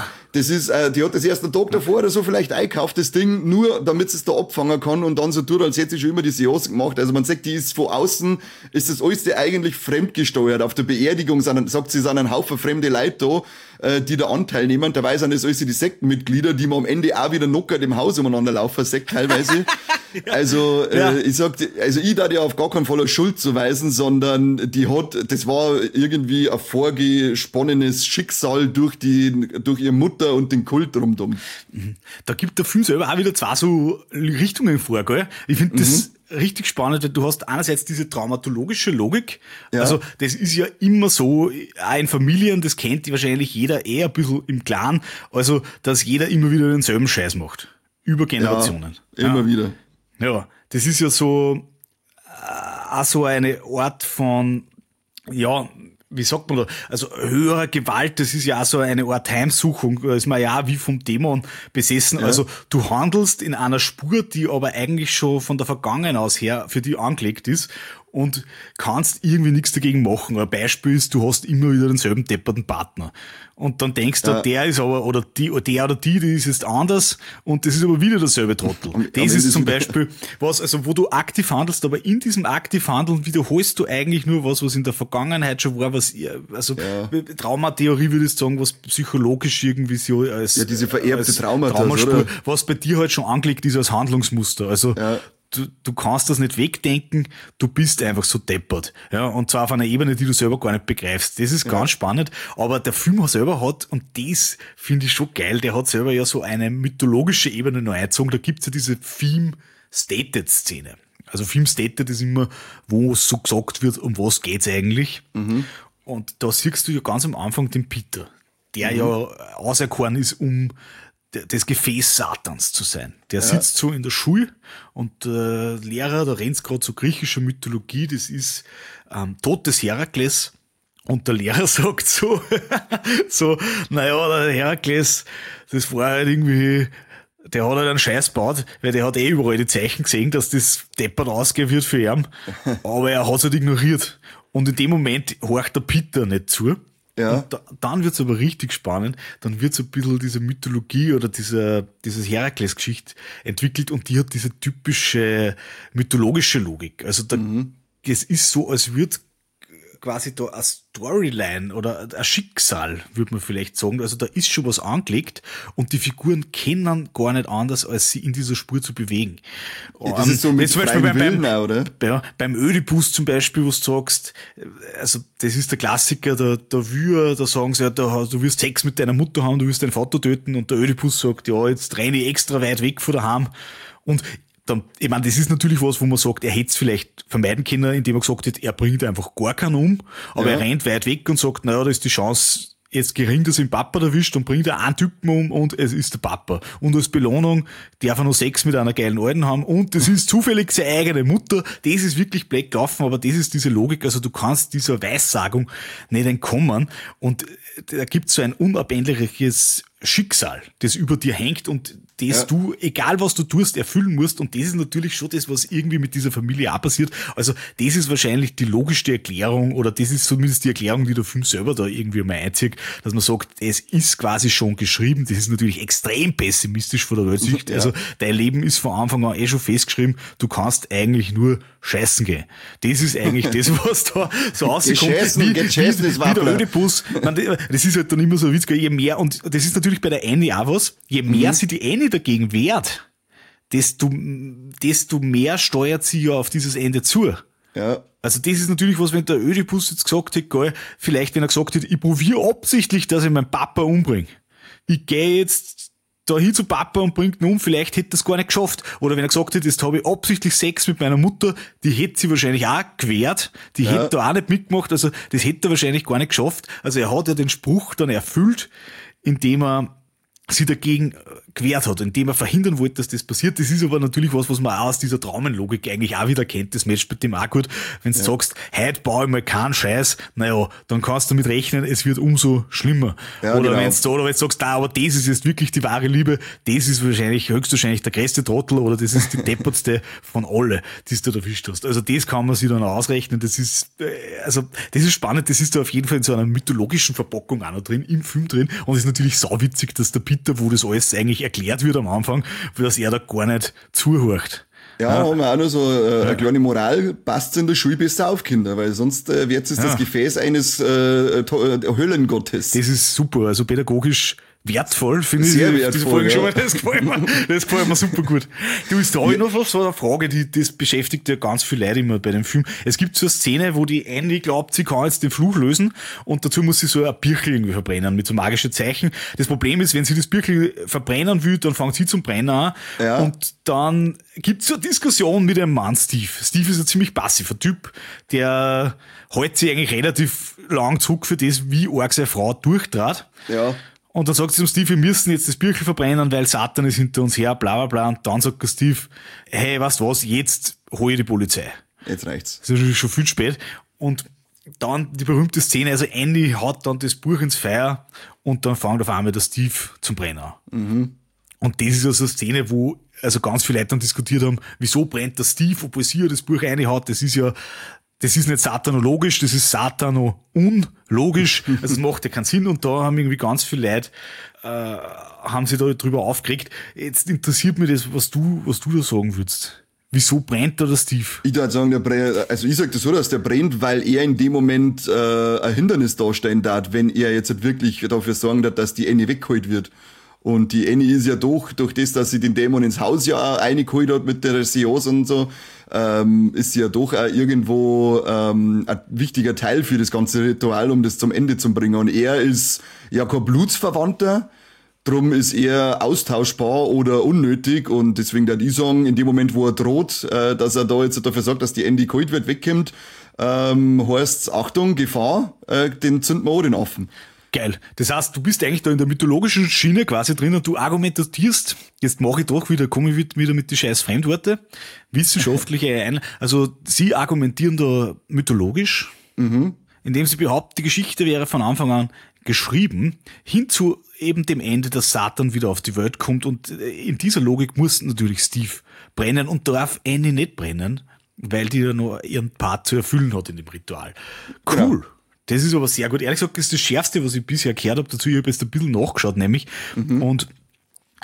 die hat das erst einen Tag davor oder so vielleicht einkauft, das Ding, nur damit sie es da abfangen kann und dann so tut, als hätte sie schon immer diese Jas gemacht. Also man sagt, die ist von außen, ist das alles eigentlich fremdgesteuert. Auf der Beerdigung sagt sie, sind ein Haufen fremde Leute da, die da Anteil nehmen. Dabei sind das alles die Sektenmitglieder, die man am Ende auch wieder knockert im Haus umeinander laufen, Sekt teilweise. Ja. Also, ich darf ja auf gar keinen Fall Schuld zuweisen, sondern das war irgendwie ein vorgesponnenes Schicksal durch ihre Mutter und den Kult rundum. Da gibt der Film selber auch wieder 2 so Richtungen vor, gell? Ich finde das richtig spannend, weil du hast einerseits diese traumatologische Logik, also das ist ja immer so, auch in Familien, das kennt wahrscheinlich jeder ein bisschen im Clan, also dass jeder immer wieder denselben Scheiß macht. Über Generationen. Ja, immer wieder. Ja, das ist ja so auch so eine Art von, ja, wie sagt man da, also höherer Gewalt, das ist ja auch so eine Art Heimsuchung, da ist man ja auch wie vom Dämon besessen. Ja. Also du handelst in einer Spur, die aber eigentlich schon von der Vergangenheit aus her für dich angelegt ist und kannst irgendwie nichts dagegen machen. Ein Beispiel ist, du hast immer wieder denselben depperten Partner. Und dann denkst du, der ist aber, oder die ist jetzt anders und das ist aber wieder derselbe Trottel. Das ist zum Beispiel was, also wo du aktiv handelst, aber in diesem aktiv Handeln wiederholst du eigentlich nur was in der Vergangenheit schon war, Traumatheorie würde ich sagen, was psychologisch irgendwie so als... Ja, diese vererbte Traumaspur, oder? Was bei dir halt schon angelegt ist als Handlungsmuster. Also du kannst das nicht wegdenken, du bist einfach so deppert. Ja, und zwar auf einer Ebene, die du selber gar nicht begreifst. Das ist ganz spannend, aber der Film selber hat, und das finde ich schon geil, der hat selber ja so eine mythologische Ebene noch eingezogen. Da gibt's ja diese Theme-Stated-Szene. Also Theme-Stated ist immer, wo so gesagt wird, um was geht's eigentlich. Und da siehst du ja ganz am Anfang den Peter, der ja auserkoren ist, um das Gefäß Satans zu sein. Der sitzt so in der Schule und der Lehrer, da rennt's gerade so griechischer Mythologie, das ist Tod des Herakles und der Lehrer sagt so, naja, der Herakles, das war halt irgendwie, der hat halt einen Scheiß gebaut, weil der hat überall die Zeichen gesehen, dass das deppert ausgehen wird für ihn, aber er hat's halt ignoriert. Und in dem Moment horcht der Peter nicht zu. Ja. Und dann wird's aber richtig spannend, dann wird so ein bisschen diese Mythologie oder diese Herakles-Geschichte entwickelt und die hat diese typische mythologische Logik. Also da es ist so, als würde quasi da eine Storyline oder ein Schicksal, würde man vielleicht sagen. Also da ist schon was angelegt und die Figuren können gar nicht anders, als sie in dieser Spur zu bewegen. Ja, das ist so mit freiem Willen auch, oder? Beim Ödipus zum Beispiel, was du sagst, also das ist der Klassiker, da sagen sie, ja, du wirst Sex mit deiner Mutter haben, du wirst deinen Vater töten und der Ödipus sagt, ja, jetzt renne ich extra weit weg von daheim. Und dann, ich meine, das ist natürlich was, wo man sagt, er hätte es vielleicht vermeiden können, indem er gesagt hat, er bringt einfach gar keinen um, aber er rennt weit weg und sagt, naja, da ist die Chance jetzt gering, dass ihn Papa erwischt, und bringt er einen Typen um und es ist der Papa. Und als Belohnung darf er noch Sex mit einer geilen Alten haben und das ist zufällig seine eigene Mutter. Das ist wirklich blöd gelaufen, aber das ist diese Logik, also du kannst dieser Weissagung nicht entkommen und da gibt es so ein unabänderliches Schicksal, das über dir hängt und das du, egal was du tust, erfüllen musst. Und das ist natürlich schon das, was irgendwie mit dieser Familie auch passiert. Also das ist wahrscheinlich die logischste Erklärung, oder das ist zumindest die Erklärung, die der Film selber da irgendwie mal einzieht, dass man sagt, es ist quasi schon geschrieben. Das ist natürlich extrem pessimistisch von der Weltsicht. Also dein Leben ist von Anfang an schon festgeschrieben, du kannst eigentlich nur scheißen gehen. Das ist eigentlich das, was da so rauskommt. Wie der Ödipus. Das ist halt dann immer so witzig, je mehr, und das ist natürlich bei der Annie auch was, je mehr sie die Annie dagegen wehrt, desto mehr steuert sie ja auf dieses Ende zu. Ja. Also das ist natürlich was, wenn der Ödipus jetzt gesagt hätte, geil, vielleicht wenn er gesagt hätte, ich probiere absichtlich, dass ich meinen Papa umbringe. Ich gehe jetzt da hin zu Papa und bringt ihn um, vielleicht hätte er es gar nicht geschafft. Oder wenn er gesagt hätte, jetzt habe ich absichtlich Sex mit meiner Mutter, die hätte sie wahrscheinlich auch gewehrt, die hätte da auch nicht mitgemacht, also das hätte er wahrscheinlich gar nicht geschafft. Also er hat ja den Spruch dann erfüllt, indem er sie dagegen gewehrt hat, indem er verhindern wollte, dass das passiert. Das ist aber natürlich was man auch aus dieser Traumenlogik eigentlich auch wieder kennt. Das matcht mit dem auch gut. Wenn du sagst, heute baue ich mal keinen Scheiß, naja, dann kannst du damit rechnen, es wird umso schlimmer. Ja, oder genau. wenn du sagst, aber das ist jetzt wirklich die wahre Liebe, das ist höchstwahrscheinlich der größte Trottel, oder das ist die deppertste von alle, die du da erwischt hast. Also das kann man sich dann ausrechnen. Das ist spannend. Das ist da auf jeden Fall in so einer mythologischen Verpackung auch noch drin, im Film drin. Und es ist natürlich sauwitzig, dass der Peter, wo das alles eigentlich erklärt wird am Anfang, dass er da gar nicht zuhört. Ja, haben wir auch noch so eine kleine Moral, passt in der Schule besser auf, Kinder, weil sonst wird es das Gefäß eines Höllengottes. Das ist super, also pädagogisch wertvoll, finde ich. Sehr wertvoll, diese Folge schon mal. Das gefällt mir super gut. Du, ist da habe ich noch so eine Frage, das beschäftigt ja ganz viele Leute immer bei dem Film. Es gibt so eine Szene, wo die Annie glaubt, sie kann jetzt den Fluch lösen und dazu muss sie so ein Birkel irgendwie verbrennen mit so magischen Zeichen. Das Problem ist, wenn sie das Birkel verbrennen will, dann fängt sie zum Brennen an und dann gibt's so eine Diskussion mit dem Mann Steve. Steve ist ein ziemlich passiver Typ, der hält sich eigentlich relativ lang zurück für das, wie arg seine Frau durchtrat. Ja. Und dann sagt sie zum Steve, wir müssen jetzt das Birkel verbrennen, weil Satan ist hinter uns her, bla bla bla. Und dann sagt der Steve, hey, weißt du was, jetzt hol ich die Polizei. Jetzt reicht's. Das ist schon viel spät. Und dann die berühmte Szene, also Andy haut dann das Buch ins Feuer und dann fängt auf einmal der Steve zum Brennen an. Mhm. Und das ist also eine Szene, wo also ganz viele Leute dann diskutiert haben, wieso brennt der Steve, obwohl sie ja das Buch reinhaut. Das ist nicht satanologisch, das ist satano-unlogisch. Also es macht ja keinen Sinn. Und da haben irgendwie ganz viele Leute haben sich da drüber aufgeregt. Jetzt interessiert mich das, was du da sagen würdest. Wieso brennt da der Steve? Ich würde sagen, ich sag das so, dass der brennt, weil er in dem Moment ein Hindernis darstellen darf, wenn er jetzt halt wirklich dafür sorgen darf, dass die Annie weggeholt wird. Und die Annie ist ja durch das, dass sie den Dämon ins Haus ja reingeholt hat mit der Seance und so, ist sie ja doch auch irgendwo ein wichtiger Teil für das ganze Ritual, um das zum Ende zu bringen. Und er ist ja kein Blutsverwandter, drum ist er austauschbar oder unnötig. Und deswegen würde ich sagen, in dem Moment, wo er droht, dass er da jetzt dafür sorgt, dass die Annie geholt wird, wegkommt, heißt's, Achtung, Gefahr, den zünden wir auch den Affen. Geil. Das heißt, du bist eigentlich da in der mythologischen Schiene quasi drin und du argumentierst, jetzt komme ich wieder mit die scheiß Fremdworte, wissenschaftliche also sie argumentieren da mythologisch, indem sie behaupten, die Geschichte wäre von Anfang an geschrieben, hin zu eben dem Ende, dass Satan wieder auf die Welt kommt, und in dieser Logik muss natürlich Steve brennen und darf Annie nicht brennen, weil die ja noch ihren Part zu erfüllen hat in dem Ritual. Cool. Ja. Das ist aber sehr gut. Ehrlich gesagt, das ist das Schärfste, was ich bisher gehört habe dazu. Ich habe jetzt ein bisschen nachgeschaut, nämlich. Und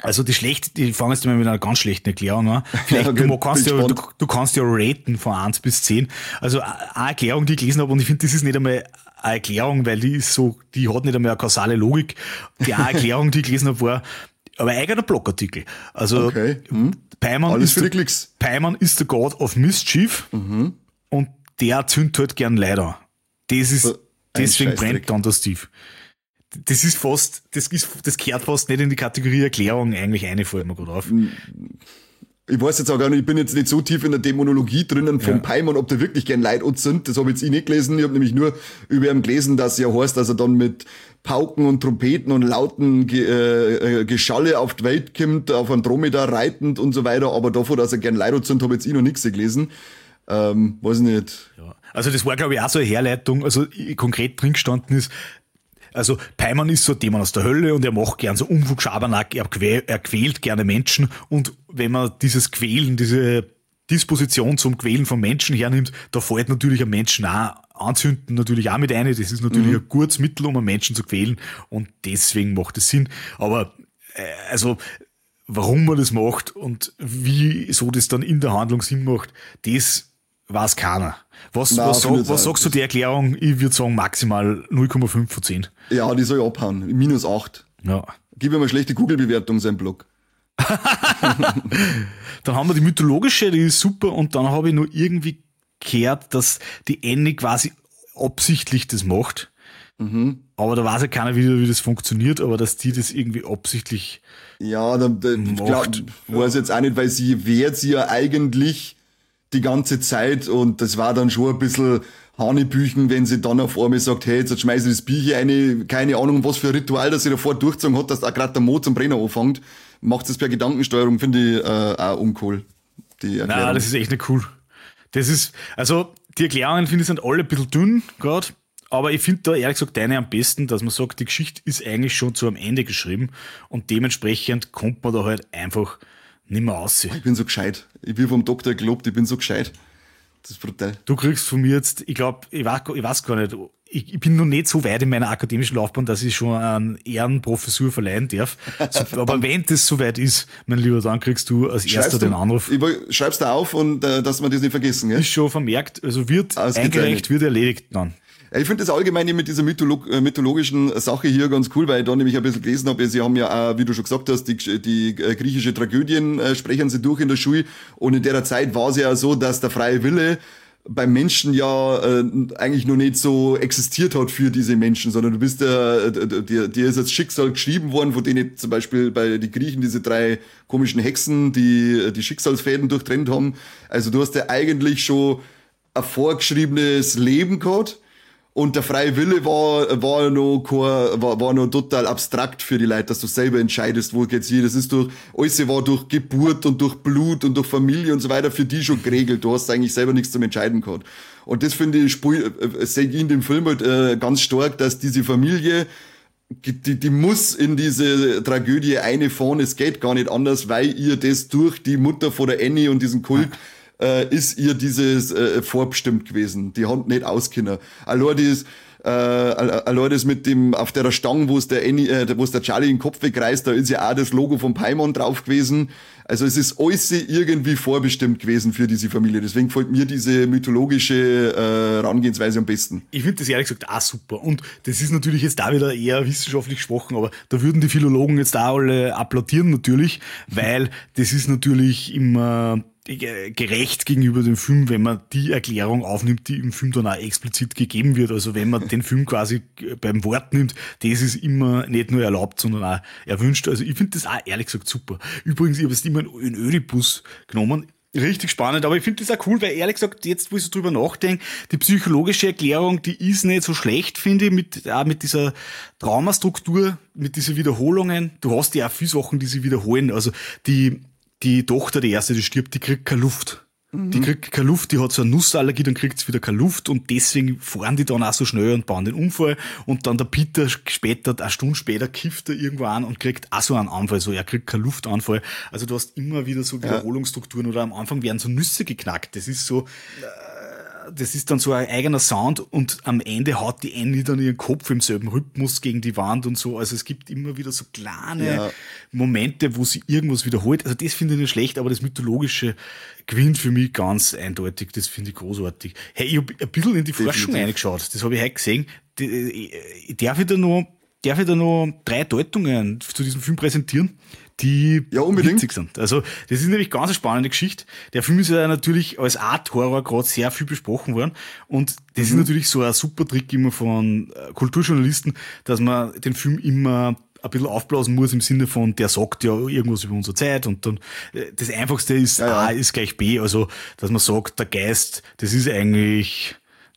Also die fangen jetzt mal mit einer ganz schlechten Erklärung an. Vielleicht, Okay, du kannst ja raten von 1 bis 10. Also eine Erklärung, die ich gelesen habe, und ich finde, das ist nicht einmal eine Erklärung, weil die hat nicht einmal eine kausale Logik. Die eine Erklärung, die ich gelesen habe, war aber eigener Blogartikel. Also Okay. Paimon Alles für die Klicks. ist der God of Mischief und der zündet halt gern Leute an. Deswegen brennt dann der Steve. Das gehört fast nicht in die Kategorie Erklärung eigentlich eine, fällt mir gut auf. Ich weiß jetzt auch gar nicht, ich bin jetzt nicht so tief in der Dämonologie drinnen vom Paimon, ob da wirklich gern Leute sind. Das habe jetzt ich nicht gelesen. Ich habe nämlich nur über ihn gelesen, dass ja heißt, dass er dann mit Pauken und Trompeten und lauten Geschalle auf die Welt kommt, auf Andromeda reitend und so weiter. Aber davon, dass er gern Leute sind, habe jetzt ich noch nichts gelesen. Weiß ich nicht. Ja. Also das war, glaube ich, auch so eine Herleitung. Also konkret drin gestanden ist, also Paimon ist so ein Dämon aus der Hölle und er macht gern so Unfug, Schabernack, er quält gerne Menschen, und wenn man dieses Quälen, diese Disposition zum Quälen von Menschen hernimmt, da fällt natürlich ein Menschen auch anzünden natürlich auch mit ein. Das ist natürlich ein gutes Mittel, um einen Menschen zu quälen, und deswegen macht es Sinn. Aber also warum man das macht und wie so das dann in der Handlung Sinn macht, das weiß keiner. Was sagst du der Erklärung? Ich würde sagen maximal 0,5 von 10. Ja, die soll abhauen. -8. Ja. Gib ihm eine schlechte Google-Bewertung, sein Blog. Dann haben wir die mythologische, die ist super, und dann habe ich nur irgendwie gehört, dass die Annie quasi absichtlich das macht. Aber da weiß ja keiner wieder, wie das funktioniert, aber dass die das irgendwie absichtlich Ja, ich weiß jetzt auch nicht, weil sie wehrt sie ja eigentlich die ganze Zeit, und das war dann schon ein bisschen Hanebüchen, wenn sie dann auf einmal sagt, hey, jetzt schmeiße ich das Bier hier rein, keine Ahnung, was für ein Ritual, das sie davor durchgezogen hat, dass da gerade der Mond zum Brenner anfängt, macht das per Gedankensteuerung, finde ich auch uncool, die Erklärung. Nein, das ist echt nicht cool. Das ist, also die Erklärungen, finde ich, sind alle ein bisschen dünn gerade, aber ich finde da ehrlich gesagt deine am besten, dass man sagt, die Geschichte ist eigentlich schon zu am Ende geschrieben, und dementsprechend kommt man da halt einfach nicht mehr raus. Ich bin so gescheit. Ich bin vom Doktor gelobt, ich bin so gescheit. Das ist brutal. Du kriegst von mir jetzt, ich glaube, ich weiß gar nicht, ich bin noch nicht so weit in meiner akademischen Laufbahn, dass ich schon eine Ehrenprofessur verleihen darf. Aber wenn das soweit ist, mein Lieber, dann kriegst du als erster den Anruf. Schreib's da auf, und dass wir das nicht vergessen. Gell? Ist schon vermerkt, also wird eingereicht, wird erledigt dann. Ich finde das allgemein mit dieser mythologischen Sache hier ganz cool, weil ich da nämlich ein bisschen gelesen habe, sie haben ja auch, wie du schon gesagt hast, die griechische Tragödien sprechen sie durch in der Schule, und in der Zeit war es ja so, dass der freie Wille beim Menschen ja eigentlich noch nicht so existiert hat für diese Menschen, sondern du bist dir ist das Schicksal geschrieben worden, von denen zum Beispiel bei den Griechen diese 3 komischen Hexen, die Schicksalsfäden durchtrennt haben. Also du hast ja eigentlich schon ein vorgeschriebenes Leben gehabt. Und der freie Wille war noch total abstrakt für die Leute, dass du selber entscheidest, wo geht's hier. Das ist alles war durch Geburt und durch Blut und durch Familie und so weiter für die schon geregelt. Du hast eigentlich selber nichts zum Entscheiden gehabt. Und das finde ich, sehe ich in dem Film halt ganz stark, dass diese Familie, die muss in diese Tragödie einfahren. Es geht gar nicht anders, weil ihr das durch die Mutter von der Annie und diesen Kult ist ihr dieses vorbestimmt gewesen. Die hat nicht auskennen. Allein das mit dem, auf der Stange, wo es der Charlie den Kopf wegreißt, da ist ja auch das Logo vom Paimon drauf gewesen. Also es ist alles irgendwie vorbestimmt gewesen für diese Familie. Deswegen gefällt mir diese mythologische Herangehensweise am besten. Ich finde das ehrlich gesagt auch super. Und das ist natürlich jetzt da wieder eher wissenschaftlich gesprochen, aber da würden die Philologen jetzt auch alle applaudieren natürlich, weil das ist natürlich immer gerecht gegenüber dem Film, wenn man die Erklärung aufnimmt, die im Film dann auch explizit gegeben wird. Also wenn man den Film quasi beim Wort nimmt, das ist immer nicht nur erlaubt, sondern auch erwünscht. Also ich finde das auch ehrlich gesagt super. Übrigens, ich habe es immer in Ödipus genommen. Richtig spannend, aber ich finde das auch cool, weil ehrlich gesagt, jetzt wo ich so drüber nachdenke, die psychologische Erklärung, die ist nicht so schlecht, finde ich, mit dieser Traumastruktur, mit diesen Wiederholungen. Du hast ja auch viele Sachen, die sich wiederholen. Also die Tochter, die erste, die stirbt, die kriegt keine Luft. Die kriegt keine Luft, die hat so eine Nussallergie, dann kriegt sie wieder keine Luft, und deswegen fahren die dann auch so schnell und bauen den Unfall. Und dann der Peter später, eine Stunde später, kifft er irgendwo an und kriegt auch so einen Anfall, so er kriegt keinen Luftanfall. Also du hast immer wieder so Wiederholungsstrukturen, oder am Anfang werden so Nüsse geknackt. Das ist so, das ist dann so ein eigener Sound und am Ende haut die Annie dann ihren Kopf im selben Rhythmus gegen die Wand und so. Also es gibt immer wieder so kleine Momente, wo sie irgendwas wiederholt. Also das finde ich nicht schlecht, aber das Mythologische gewinnt für mich ganz eindeutig. Das finde ich großartig. Hey, ich habe ein bisschen in die Forschung reingeschaut. Das habe ich heute gesehen. Darf ich da noch 3 Deutungen zu diesem Film präsentieren, die witzig sind. Also, das ist nämlich ganz eine spannende Geschichte. Der Film ist ja natürlich als Art-Horror gerade sehr viel besprochen worden. Und das ist natürlich so ein super Trick immer von Kulturjournalisten, dass man den Film immer ein bisschen aufblasen muss im Sinne von, der sagt ja irgendwas über unsere Zeit und dann, das Einfachste ist A ist gleich B. Also, dass man sagt, der Geist ist eigentlich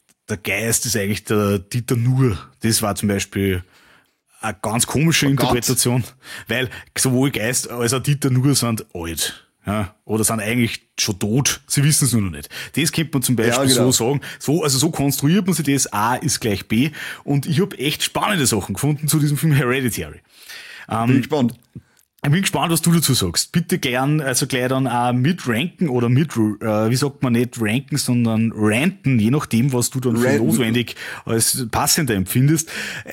der Dieter Nuhr. Das war zum Beispiel eine ganz komische Interpretation, weil sowohl Geist als auch Dieter Nuhr sind alt. Ja, oder sind eigentlich schon tot. Sie wissen es nur noch nicht. Das könnte man zum Beispiel so sagen. So konstruiert man sich das. A ist gleich B. Und ich habe echt spannende Sachen gefunden zu diesem Film Hereditary. Bin gespannt. Ich bin gespannt, was du dazu sagst. Bitte gleich dann auch mitranken oder wie sagt man nicht ranken, sondern ranten, je nachdem, was du dann für notwendig als passender empfindest.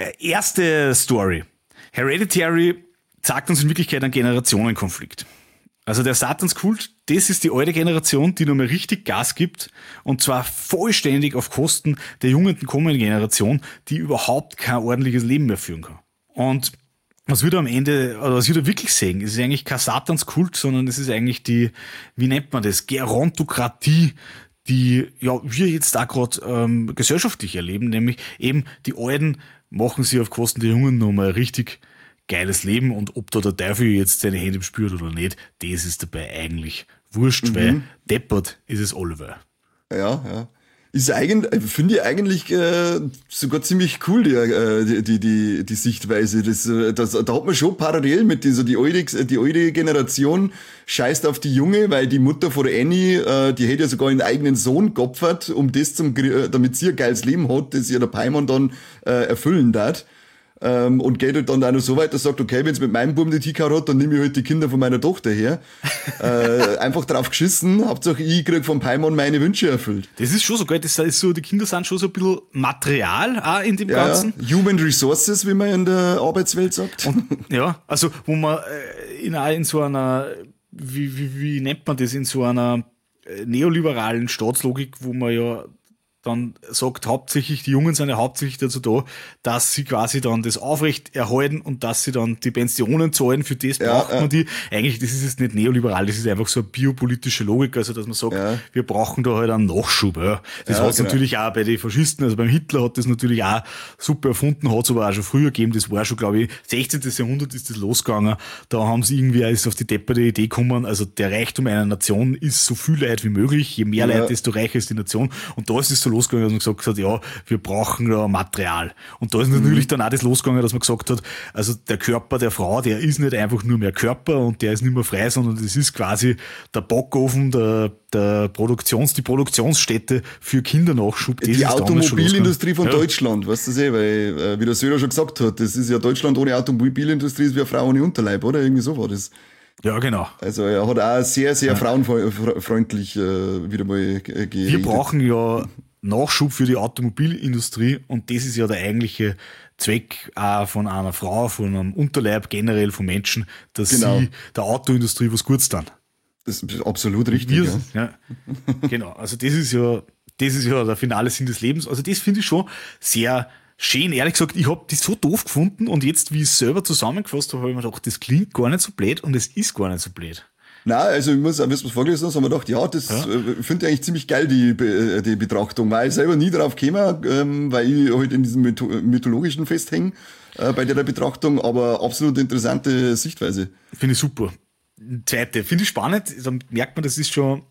Erste Story. Hereditary zeigt uns in Wirklichkeit einen Generationenkonflikt. Also der Satanskult, das ist die alte Generation, die nochmal richtig Gas gibt und zwar vollständig auf Kosten der jungen kommenden Generation, die überhaupt kein ordentliches Leben mehr führen kann. Und was wir da am Ende, oder was wir da wirklich sehen, ist eigentlich kein Satanskult, sondern es ist eigentlich die, wie nennt man das, Gerontokratie, die wir jetzt da gerade gesellschaftlich erleben, nämlich eben die Alten machen sie auf Kosten der Jungen nochmal richtig geiles Leben und ob da der Teufel jetzt seine Hände spürt oder nicht, das ist dabei eigentlich wurscht, weil deppert ist es Oliver. Ja. Ist finde ich eigentlich sogar ziemlich cool, die Sichtweise. Da hat man schon parallel mit die alte Generation scheißt auf die Junge, weil die Mutter von der Annie, die hätte ja sogar einen eigenen Sohn geopfert, damit sie ein geiles Leben hat, das ihr der Paimon dann erfüllen darf. Und geht halt dann auch noch so weit, dass sagt, okay, wenn es mit meinem Buben die Tikar hat, dann nehme ich halt die Kinder von meiner Tochter her. Einfach drauf geschissen, Hauptsache ich krieg vom Paimon meine Wünsche erfüllt. Das ist schon so geil, das ist so, die Kinder sind schon so ein bisschen Material auch in dem Ganzen. Human Resources, wie man in der Arbeitswelt sagt. Und, also wo man in so einer, wie nennt man das, in so einer neoliberalen Staatslogik, wo man ja dann sagt, hauptsächlich, die Jungen sind ja hauptsächlich dazu da, dass sie quasi dann das aufrecht erhalten und dass sie dann die Pensionen zahlen, für das braucht man die. Eigentlich, das ist jetzt nicht neoliberal, das ist einfach so eine biopolitische Logik, also dass man sagt, wir brauchen da halt einen Nachschub. Ja. Das hat es natürlich auch bei den Faschisten, also beim Hitler hat das natürlich auch super erfunden, hat es aber auch schon früher gegeben, das war schon, glaube ich, 16. Jahrhundert ist das losgegangen, da haben sie irgendwie ist auf die depperte Idee gekommen, also der Reichtum einer Nation ist so viel Leid wie möglich, je mehr Leid, desto reicher ist die Nation und da ist es so losgegangen, dass man gesagt hat, wir brauchen da Material. Und da ist natürlich dann auch das losgegangen, dass man gesagt hat, also der Körper der Frau, der ist nicht einfach nur mehr Körper und der ist nicht mehr frei, sondern das ist quasi der Backofen, die Produktionsstätte für Kindernachschub. Die Automobilindustrie von Deutschland, weißt du weil, wie der Söder schon gesagt hat, das ist ja Deutschland ohne Automobilindustrie, ist wie eine Frau ohne Unterleib, oder? Irgendwie so war das. Ja, genau. Also er hat auch sehr, sehr frauenfreundlich wieder mal geredet. Wir brauchen ja Nachschub für die Automobilindustrie und das ist ja der eigentliche Zweck auch von einer Frau, von einem Unterleib generell von Menschen, dass sie der Autoindustrie was Gutes tun. Das ist absolut richtig. Genau, also das ist ja der finale Sinn des Lebens. Also das finde ich schon sehr schön. Ehrlich gesagt, ich habe das so doof gefunden und jetzt, wie ich es selber zusammengefasst habe ich mir gedacht, das klingt gar nicht so blöd und es ist gar nicht so blöd. Nein, also ich muss, wie du es vorgelesen hast, haben wir gedacht, finde ich eigentlich ziemlich geil, die Betrachtung, weil ich selber nie drauf käme, weil ich halt in diesem mythologischen festhänge bei der Betrachtung, aber absolut interessante Sichtweise. Finde ich super. Zweite, finde ich spannend, da merkt man, das ist schon,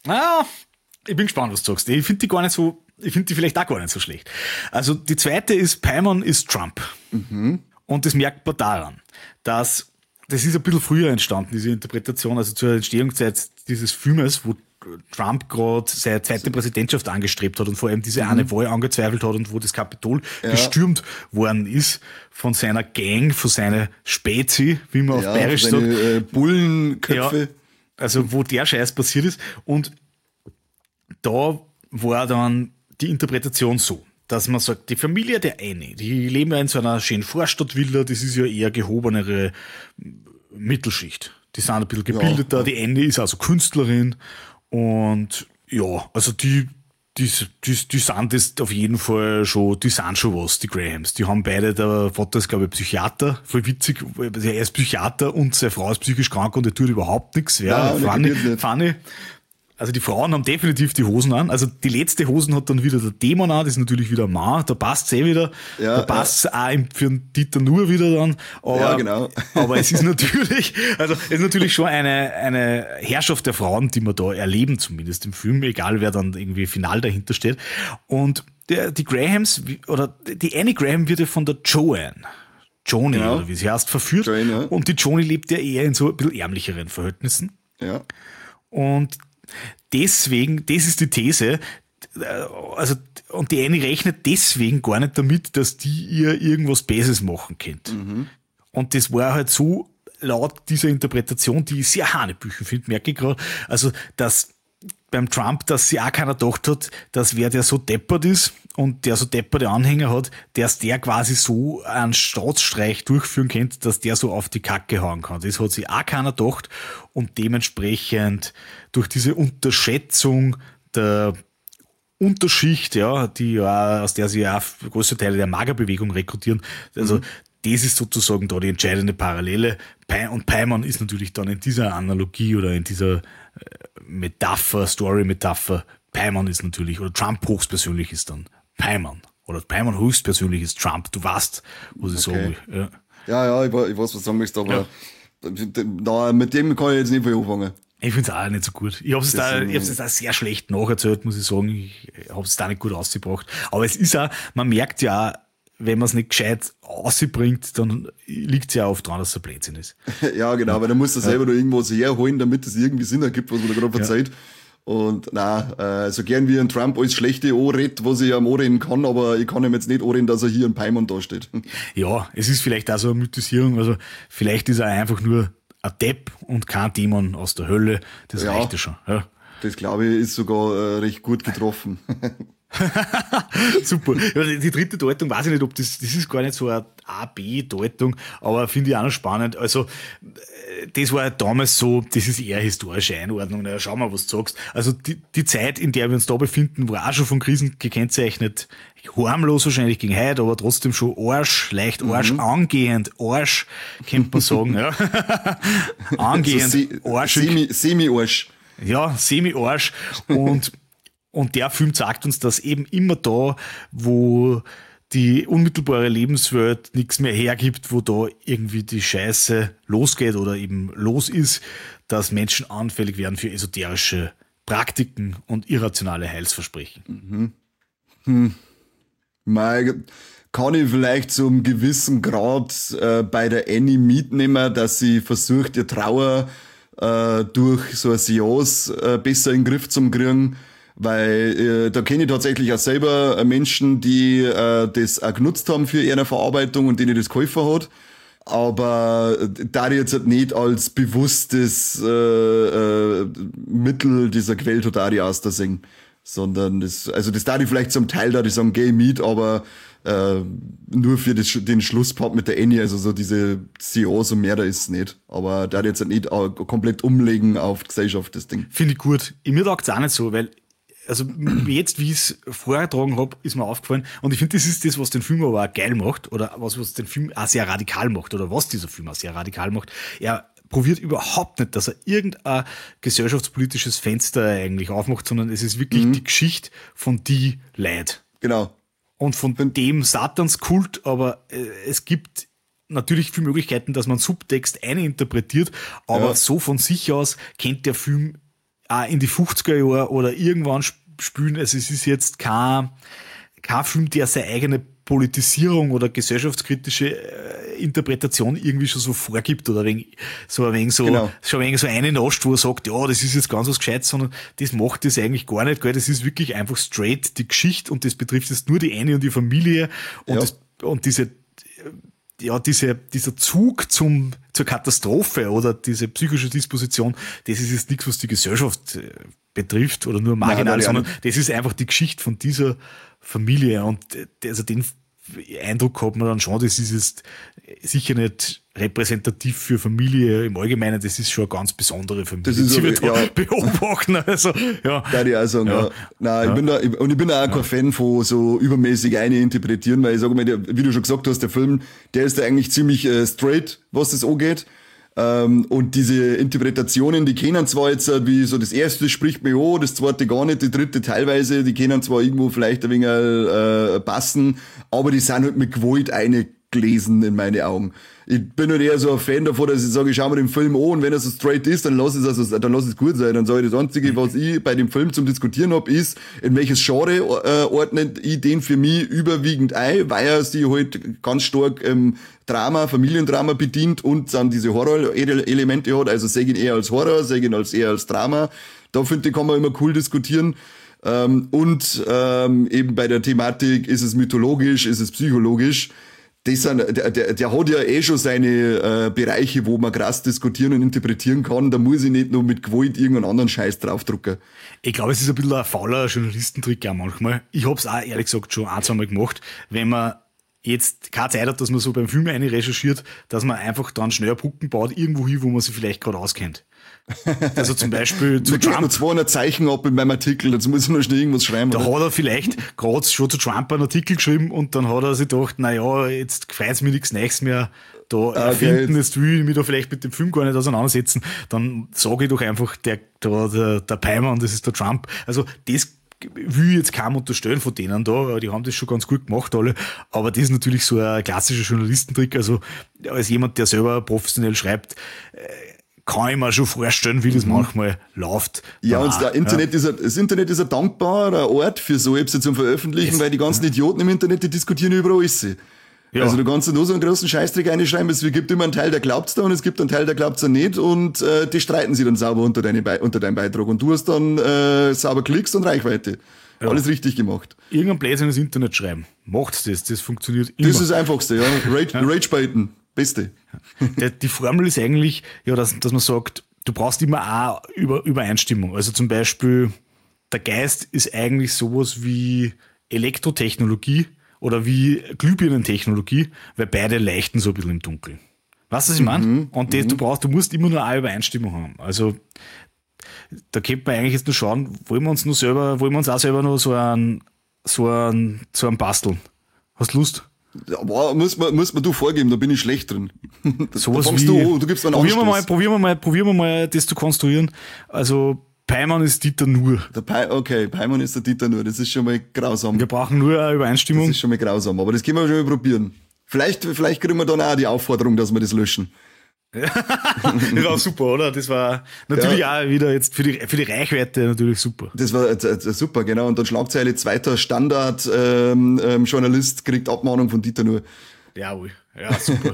ich bin gespannt, was du sagst. Ich finde die vielleicht auch gar nicht so schlecht. Also die zweite ist, Paimon ist Trump. Und das merkt man daran, dass das ist ein bisschen früher entstanden, diese Interpretation, also zur Entstehungszeit dieses Filmes, wo Trump gerade seine zweite Präsidentschaft angestrebt hat und vor allem diese eine Wahl angezweifelt hat und wo das Kapitol gestürmt worden ist von seiner Gang, von seiner Spezi, wie man auf Bayerisch sagt. Bullenköpfe. Ja, also wo der Scheiß passiert ist. Und da war dann die Interpretation so, dass man sagt, die Familie der Annie, die leben ja in so einer schönen Vorstadtvilla, das ist ja eher gehobenere Mittelschicht. Die sind ein bisschen gebildeter, ja. Die Annie ist also Künstlerin und ja, also die sind das auf jeden Fall schon, die sind schon was, die Grahams. Die haben beide, der Vater ist, glaube ich, Psychiater, voll witzig, er ist Psychiater und seine Frau ist psychisch krank und er tut überhaupt nichts. Ja, funny. Also die Frauen haben definitiv die Hosen an. Also die letzte Hosen hat dann wieder der Dämon an, das ist natürlich wieder ein Mann, da passt es wieder. Ja, da passt es auch für den Dieter Nuhr wieder dann. Aber, ja, genau. Aber es ist natürlich, schon eine Herrschaft der Frauen, die wir da erleben, zumindest im Film, egal wer dann irgendwie final dahinter steht. Und die Grahams, oder die Annie Graham wird ja von der Joanne, genau, oder wie sie heißt, verführt. Joanne, ja. Und die Joanie lebt ja eher in so ein bisschen ärmlicheren Verhältnissen. Ja. Und deswegen, das ist die These, also, und die Annie rechnet deswegen gar nicht damit, dass die ihr irgendwas Besseres machen könnte. Mhm. Und das war halt so, laut dieser Interpretation, die ich sehr hanebüchen finde, merke ich gerade, also, dass beim Trump, dass sie auch keiner gedacht hat, dass wer der so deppert ist und der so depperte Anhänger hat, dass der quasi so einen Staatsstreich durchführen könnte, dass der so auf die Kacke hauen kann. Das hat sich auch keiner gedacht und dementsprechend durch diese Unterschätzung der Unterschicht, ja, die ja, aus der sie ja große Teile der Magerbewegung rekrutieren, also das ist sozusagen da die entscheidende Parallele. Und Paimon ist natürlich dann in dieser Analogie oder in dieser Metapher, Story-Metapher, Paimon ist natürlich, oder Trump höchstpersönlich ist dann Paimon. Oder Paimon höchstpersönlich ist Trump. Du weißt, was ich sagen will. Ja, ich weiß, was du sagen möchtest, aber mit dem kann ich jetzt nicht viel anfangen. Ich finde es auch nicht so gut. Ich habe es da sehr schlecht nacherzählt, muss ich sagen. Ich habe es da nicht gut ausgebracht. Aber es ist auch, man merkt ja, wenn man es nicht gescheit ausbringt, dann liegt es ja oft dran, dass es ein Blödsinn ist. Ja, genau, weil dann muss er selber noch irgendwas herholen, damit es irgendwie Sinn ergibt, was man da gerade verzeiht. Und so gern wie ein Trump alles Schlechte anredet, was ich am anreden kann, aber ich kann ihm jetzt nicht anreden, dass er hier ein Paimon dasteht. Ja, es ist vielleicht auch so eine Mythisierung, also vielleicht ist er einfach nur ein Depp und kein Dämon aus der Hölle, das reicht ja schon. Ja. Das, glaube ich, ist sogar recht gut getroffen. Super. Die dritte Deutung, weiß ich nicht, ob das ist gar nicht so eine A-B-Deutung, aber finde ich auch noch spannend. Also, das war damals so, das ist eher historische Einordnung. Na, schau mal, was du sagst. Also, die Zeit, in der wir uns da befinden, war auch schon von Krisen gekennzeichnet. Harmlos wahrscheinlich gegen heute, aber trotzdem schon Arsch, leicht Arsch, angehend Arsch, könnte man sagen, ja. Angehend Arschig. Semi-Arsch. Ja, Semi-Arsch. Und der Film sagt uns, dass eben immer da, wo die unmittelbare Lebenswelt nichts mehr hergibt, wo da irgendwie die Scheiße losgeht oder eben los ist, dass Menschen anfällig werden für esoterische Praktiken und irrationale Heilsversprechen. Kann ich vielleicht zu einem gewissen Grad bei der Annie mitnehmen, dass sie versucht, ihr Trauer durch so eine Seance besser in den Griff zu kriegen, weil da kenne ich tatsächlich auch selber Menschen, die das auch genutzt haben für ihre Verarbeitung und denen das geholfen hat. Aber da jetzt halt nicht als bewusstes Mittel dieser Quelltotari aus der singen, sondern das da die vielleicht zum Teil da die sagen, geh mit, aber nur für den Schlusspart mit der Annie, also so diese Seance und mehr da ist es nicht. Aber da jetzt halt nicht komplett umlegen auf die Gesellschaft, das Ding. Finde ich gut. Mir taugt es auch nicht so, weil also jetzt, wie ich es vorgetragen habe, ist mir aufgefallen. Und ich finde, das ist das, was den Film aber auch geil macht oder was den Film auch sehr radikal macht oder was dieser Film auch sehr radikal macht. Er probiert überhaupt nicht, dass er irgendein gesellschaftspolitisches Fenster eigentlich aufmacht, sondern es ist wirklich die Geschichte von die Leid. Genau. Und von dem Satanskult, aber es gibt natürlich viele Möglichkeiten, dass man Subtext eininterpretiert, aber so von sich aus kennt der Film auch in die 50er Jahre oder irgendwann spielen. Also es ist jetzt kein Film, der seine eigene Politisierung oder gesellschaftskritische Interpretation irgendwie schon so vorgibt oder schon ein wenig so eine nascht, wo er sagt, ja, das ist jetzt ganz was Gescheites, sondern das macht das eigentlich gar nicht, gell? Das ist wirklich einfach straight die Geschichte und das betrifft jetzt nur die Annie und die Familie und, und diese dieser Zug zur Katastrophe oder diese psychische Disposition, das ist jetzt nichts, was die Gesellschaft betrifft oder nur marginal, sondern das ist einfach die Geschichte von dieser Familie und also den Eindruck hat man dann schon, das ist jetzt sicher nicht repräsentativ für Familie im Allgemeinen, das ist schon eine ganz besondere Familie. Das ist so, beobachten. Also, ja. Kann ich auch sagen, ja. Nein, ich bin auch kein Fan von so übermäßig eine interpretieren, weil ich sage mal, wie du schon gesagt hast, der Film, der ist da eigentlich ziemlich straight, was das angeht. Und diese Interpretationen, die kennen zwar jetzt, wie so das erste spricht mir an, das zweite gar nicht, die dritte teilweise, die können zwar irgendwo vielleicht ein wenig passen, aber die sind halt mit Gewalt eingelesen in meine Augen. Ich bin halt eher so ein Fan davon, dass ich sage, ich schau mir den Film an und wenn er so straight ist, dann lass es gut sein. Dann sage ich, das Einzige, was ich bei dem Film zum Diskutieren habe, ist, in welches Genre ordnet ich den für mich überwiegend ein, weil er sich halt ganz stark Drama, Familiendrama bedient und dann diese Horror-Elemente hat. Also sehe ich ihn eher als Horror, sehe ich ihn eher als Drama. Da finde ich, kann man immer cool diskutieren. Und eben bei der Thematik, ist es mythologisch, ist es psychologisch. Der hat ja eh schon seine Bereiche, wo man krass diskutieren und interpretieren kann. Da muss ich nicht nur mit Gewalt irgendeinen anderen Scheiß draufdrucken. Ich glaube, es ist ein bisschen ein fauler Journalistentrick auch manchmal. Ich habe es auch ehrlich gesagt schon ein, zweimal gemacht, wenn man jetzt keine Zeit hat, dass man so beim Film eine recherchiert, dass man einfach dann schnell Brücken baut, irgendwo hin, wo man sich vielleicht gerade auskennt. Also zum Beispiel zu Trump. Ich nur 200 Zeichen ab in meinem Artikel, jetzt muss ich noch schnell irgendwas schreiben. Da hat er vielleicht gerade schon zu Trump einen Artikel geschrieben und dann hat er sich gedacht, naja, jetzt gefällt es mir nichts Neues mehr da erfinden, jetzt will ich mich da vielleicht mit dem Film gar nicht auseinandersetzen, dann sage ich doch einfach, der Peimann, das ist der Trump. Also das will ich jetzt kaum unterstellen von denen da, die haben das schon ganz gut gemacht alle, aber das ist natürlich so ein klassischer Journalistentrick, also als jemand, der selber professionell schreibt, kann ich mir schon vorstellen, wie das manchmal läuft. Ja, und das Internet ist ein dankbarer Ort für so etwas zum Veröffentlichen, weil die ganzen Idioten im Internet, die diskutieren über alles. Ja. Also du kannst nur so einen großen Scheißdreck einschreiben, es gibt immer einen Teil, der glaubt's da und es gibt einen Teil, der glaubt's da nicht und die streiten sich dann sauber unter deinem Beitrag und du hast dann sauber Klicks und Reichweite. Ja. Alles richtig gemacht. Irgendein Blödsinn ins Internet schreiben. Macht's das funktioniert immer. Das ist das Einfachste, ja. Rage-Baiten. Beste. Die Formel ist eigentlich, ja, dass man sagt, du brauchst immer auch Übereinstimmung. Also zum Beispiel, der Geist ist eigentlich sowas wie Elektrotechnologie oder wie Glühbirnentechnologie, weil beide leuchten so ein bisschen im Dunkeln. Weißt du, was ich meine? Und du musst immer nur eine Übereinstimmung haben. Also, da könnte man eigentlich jetzt nur schauen, wollen wir uns auch selber noch so einen basteln? Hast du Lust? Ja, boah, muss man du vorgeben, da bin ich schlecht drin. Sowas wie, du gibst mir einen probieren wir mal das zu konstruieren. Also Peimann ist Dieter Nuhr. Peimann ist der Dieter Nuhr, das ist schon mal grausam. Wir brauchen nur eine Übereinstimmung. Das ist schon mal grausam, aber das können wir schon mal probieren. Vielleicht kriegen wir dann auch die Aufforderung, dass wir das löschen. Das war super, oder? Das war natürlich auch wieder jetzt für die Reichweite natürlich super. Das war super, genau. Und dann Schlagzeile, zweiter Standard Journalist kriegt Abmahnung von Dieter Nuhr. Jawohl, ja, super.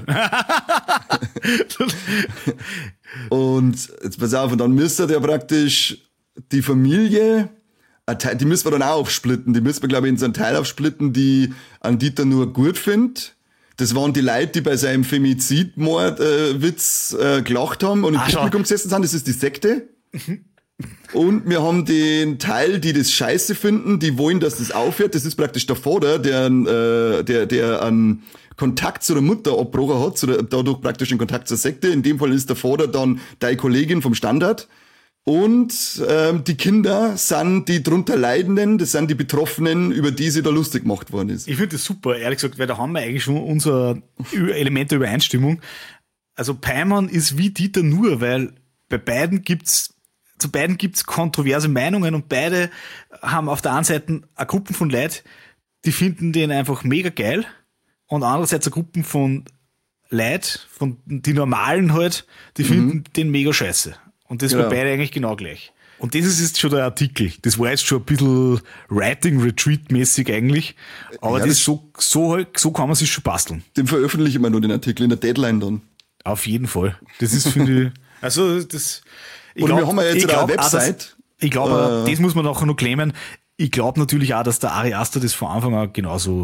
Und jetzt pass auf, und dann müsste der praktisch die Familie, die müssen wir dann auch aufsplitten. Die müssen wir, glaube ich, in so einen Teil aufsplitten, die an Dieter Nuhr gut findet. Das waren die Leute, die bei seinem Femizidmord-Witz gelacht haben und im Publikum gesessen sind. Das ist die Sekte. Und wir haben den Teil, die das scheiße finden, die wollen, dass das aufhört. Das ist praktisch der Vater, der einen Kontakt zu der Mutter abgebrochen hat, dadurch praktisch den Kontakt zur Sekte. In dem Fall ist der Vater dann deine Kollegin vom Standard. Und die Kinder sind die drunter Leidenden, das sind die Betroffenen, über die sie da lustig gemacht worden ist. Ich finde das super, ehrlich gesagt, weil da haben wir eigentlich schon unser Element der Übereinstimmung. Also Peimann ist wie Dieter Nuhr, weil zu beiden gibt's kontroverse Meinungen und beide haben auf der einen Seite eine Gruppe von Leuten, die finden den einfach mega geil und andererseits eine Gruppe von Leuten, von die Normalen halt, die finden den mega scheiße. Und das war beide eigentlich genau gleich. Und das ist jetzt schon der Artikel. Das war jetzt schon ein bisschen Writing-Retreat-mäßig eigentlich. Aber ja, so kann man sich schon basteln. Den veröffentlichen wir nur, den Artikel, in der Deadline dann. Auf jeden Fall. Das ist, finde ich, also das... Wir haben ja jetzt eine Website. Ich glaube, das muss man nachher noch claimen. Ich glaube natürlich auch, dass der Ari Aster das von Anfang an genauso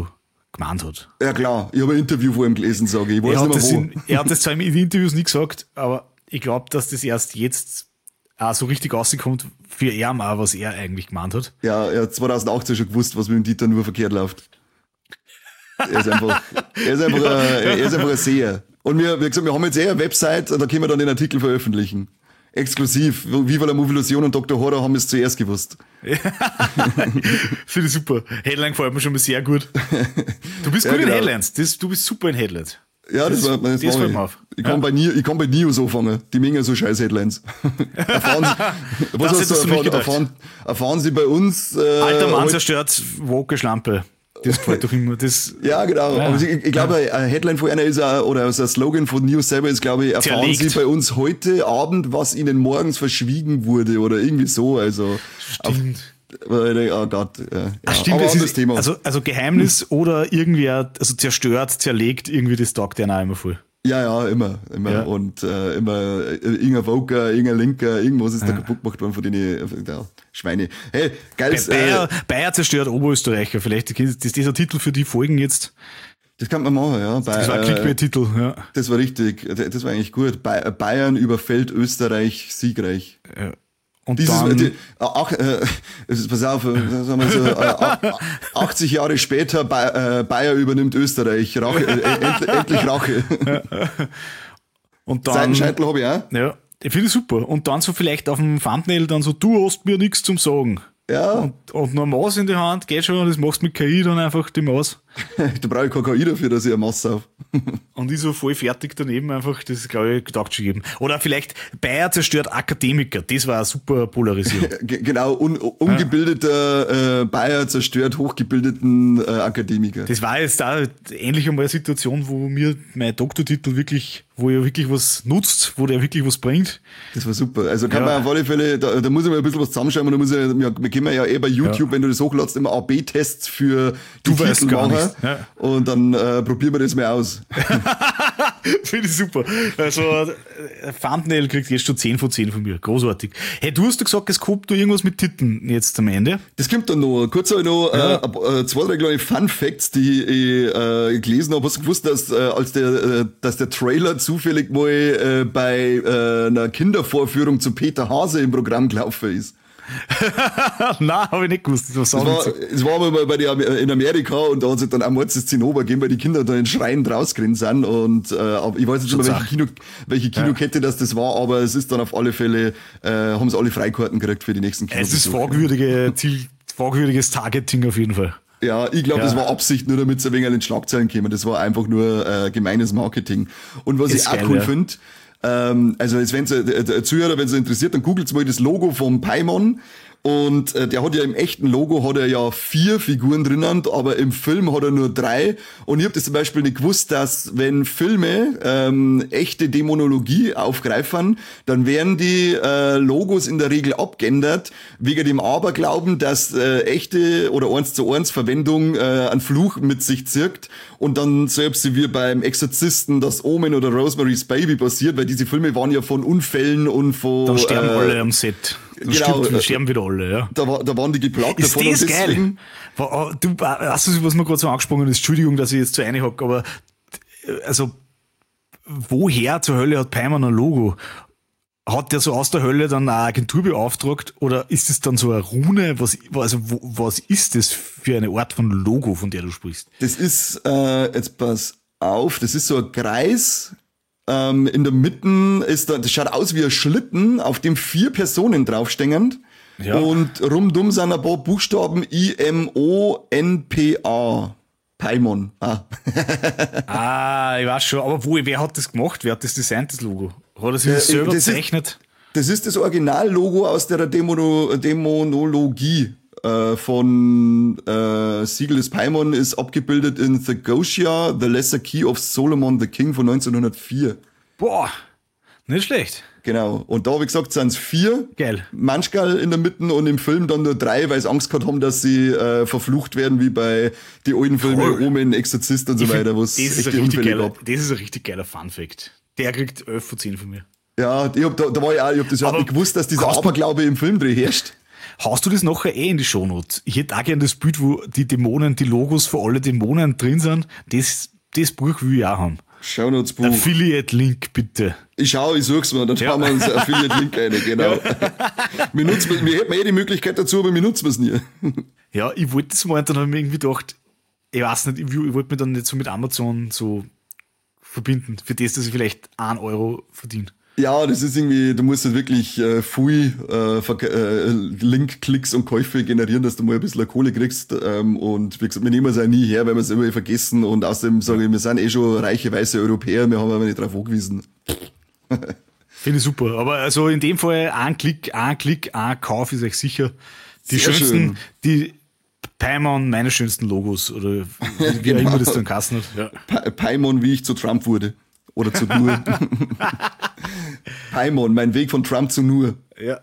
gemeint hat. Ja klar, ich habe ein Interview vor ihm gelesen, sage ich. Ich weiß nicht mehr wo. Er hat das zwar in den Interviews nie gesagt, aber ich glaube, dass das erst jetzt auch so richtig rauskommt für ihn auch, was er eigentlich gemeint hat. Ja, er hat 2018 schon gewusst, was mit dem Dieter nur verkehrt läuft. Er ist einfach ein Seher. Und wir gesagt, wir haben jetzt eine Website und da können wir dann den Artikel veröffentlichen. Exklusiv. Viva la Movilusion und Dr. Horror haben es zuerst gewusst. Finde ich super. Headline gefällt mir schon mal sehr gut. Du bist gut in Headlines. Du bist super in Headlines. Ja, das fällt mir auf. Ich kann bei News anfangen. Die Mengen so scheiß Headlines. Erfahren Sie bei uns... Alter Mann zerstört Woke-Schlampe. Das gefällt doch immer. Ja, genau. Ja. Aber ich glaube, eine Headline von einer ist auch, oder also ein Slogan von News selber ist, glaube ich, erfahren Sie bei uns heute Abend, was Ihnen morgens verschwiegen wurde oder irgendwie so. Also stimmt. Oh Gott. Ja. Stimmt, aber das Thema. Also Geheimnis oder irgendwer, also zerstört, zerlegt, irgendwie das taugt der auch immer voll. Ja, immer. Ja. Und immer irgendein Voker, irgendein Linker, irgendwas ist da kaputt gemacht worden von den Schweine. Hey, geiles... Bayer zerstört Oberösterreicher. Vielleicht ist dieser Titel für die Folgen jetzt. Das kann man machen, ja. Das war ein Clickbait-Titel, ja. Das war richtig. Das war eigentlich gut. Bayern überfällt Österreich siegreich. Ja. Und pass auf, sagen wir so, 80 Jahre später, Bayer übernimmt Österreich. Endlich Rache. Und dann, Seitenscheitel habe ich auch. Ja, ich finde es super. Und dann so vielleicht auf dem Thumbnail dann so, du hast mir nichts zum Sagen. Ja. Und noch eine Maus in die Hand, geht schon, das machst du mit KI dann einfach die Maus. Da brauche ich keine KI dafür, dass ich eine Maus auf. Und ich so voll fertig daneben einfach, das glaube ich, gedacht schon geben. Oder vielleicht Bayer zerstört Akademiker, das war eine super Polarisierung. Genau, ungebildeter Bayer zerstört hochgebildeten Akademiker. Das war jetzt da ähnlich einmal eine Situation, wo mir mein Doktortitel wirklich, wo er wirklich was nutzt, wo der wirklich was bringt. Das war super. Also kann man auf alle Fälle, da muss ich mal ein bisschen was zusammenschreiben und wir können ja bei YouTube, wenn du das hochladst, immer AB-Tests für die Titel machen. Ja. Und dann probieren wir das mal aus. Finde ich super. Also Thumbnail kriegt jetzt schon 10 von 10 von mir. Großartig. Hey, du hast doch gesagt, es kommt noch irgendwas mit Titten jetzt am Ende. Das kommt dann noch. Kurz habe ich noch 2-3 kleine Fun Facts, die ich gelesen habe. Hast du gewusst, dass der Trailer zufällig mal bei einer Kindervorführung zu Peter Hase im Programm gelaufen ist? Nein, habe ich nicht gewusst. Es war mal in Amerika und da hat es dann auch mal das Zinnober gegeben, weil die Kinder da in Schreien rausgerannt sind und ich weiß nicht mehr, welche Kinokette das war, aber es ist dann auf alle Fälle, haben sie alle Freikarten gekriegt für die nächsten Kinos. Es ist fragwürdiges Targeting auf jeden Fall. Ja, ich glaube, das war Absicht, nur damit sie ein wenig in den Schlagzeilen kämen. Das war einfach nur gemeines Marketing. Und was ich auch cool finde, also jetzt, wenn der Zuhörer, wenn es interessiert, dann googelt mal das Logo vom Paimon. Und der hat ja im echten Logo hat er ja 4 Figuren drinnen, aber im Film hat er nur 3. Und ich habe das zum Beispiel nicht gewusst, dass wenn Filme echte Dämonologie aufgreifen, dann werden die Logos in der Regel abgeändert, wegen dem Aberglauben, dass echte oder 1:1 Verwendung einen Fluch mit sich zirkt und dann selbst wie beim Exorzisten das Omen oder Rosemary's Baby passiert, weil diese Filme waren ja von Unfällen und von... Dann sterben alle am Set. Genau, sterben wieder alle, ja. Da waren die geplagt ist davon. Ist das geil? Du, weißt du, was mir gerade so angesprochen ist? Entschuldigung, dass ich jetzt zu eine hocke, aber also woher zur Hölle hat Paimon ein Logo? Hat der so aus der Hölle dann eine Agentur beauftragt oder ist es dann so eine Rune? Was ist das für eine Art von Logo, von der du sprichst? Das ist, jetzt pass auf, das ist so ein Kreis. In der Mitte ist das schaut aus wie ein Schlitten, auf dem 4 Personen draufstehen. Ja. Und rumdum sind ein paar Buchstaben IMONPA. Paimon. Ich weiß schon. Aber wer hat das gemacht? Wer hat das designt, das Logo? Hat er sich das selber gezeichnet? Das ist das Originallogo aus der Dämonologie. Von Siegel des Paimon ist abgebildet in Thegosia, The Lesser Key of Solomon the King von 1904. Boah, nicht schlecht. Genau. Und da, wie gesagt, sind es 4. Geil. Manchmal in der Mitte und im Film dann nur 3, weil sie Angst gehabt haben, dass sie verflucht werden, wie bei die alten Filme Omen, Exorzist und so weiter, wo es echte Unfälle gab. Das ist ein richtig geiler Funfact. Der kriegt 11 von 10 von mir. Ja, ich hab das überhaupt nicht gewusst, dass dieser Aberglaube im Filmdreh herrscht. Haust du das nachher in die Shownotes? Ich hätte auch gerne das Bild, wo die Dämonen, die Logos für alle Dämonen drin sind. Das Buch will ich auch haben. Shownotes-Buch. Affiliate-Link, bitte. Ich such's mal, dann schauen wir uns Affiliate-Link rein, genau. Wir hätten die Möglichkeit dazu, aber wir nutzen es nie. Ja, ich wollte das mal und dann habe ich mir irgendwie gedacht, ich weiß nicht, ich wollte mich dann nicht so mit Amazon so verbinden, für das, dass ich vielleicht 1 Euro verdiene. Ja, das ist irgendwie, du musst halt wirklich viel Link-Klicks und Käufe generieren, dass du mal ein bisschen Kohle kriegst. Und wie gesagt, wir nehmen es auch nie her, weil wir es immer vergessen. Und außerdem sage ich, wir sind schon reiche weiße Europäer, wir haben aber nicht drauf angewiesen. Finde ich super. Aber also in dem Fall ein Klick, ein Kauf ist euch sicher. Die Sehr schönsten, schön. die Paimon, meine schönsten Logos oder wie auch immer das dann kassen hat. Ja. Paimon, wie ich zu Trump wurde. Oder zu Nur. Paimon, mein Weg von Trump zu Nur. Ja.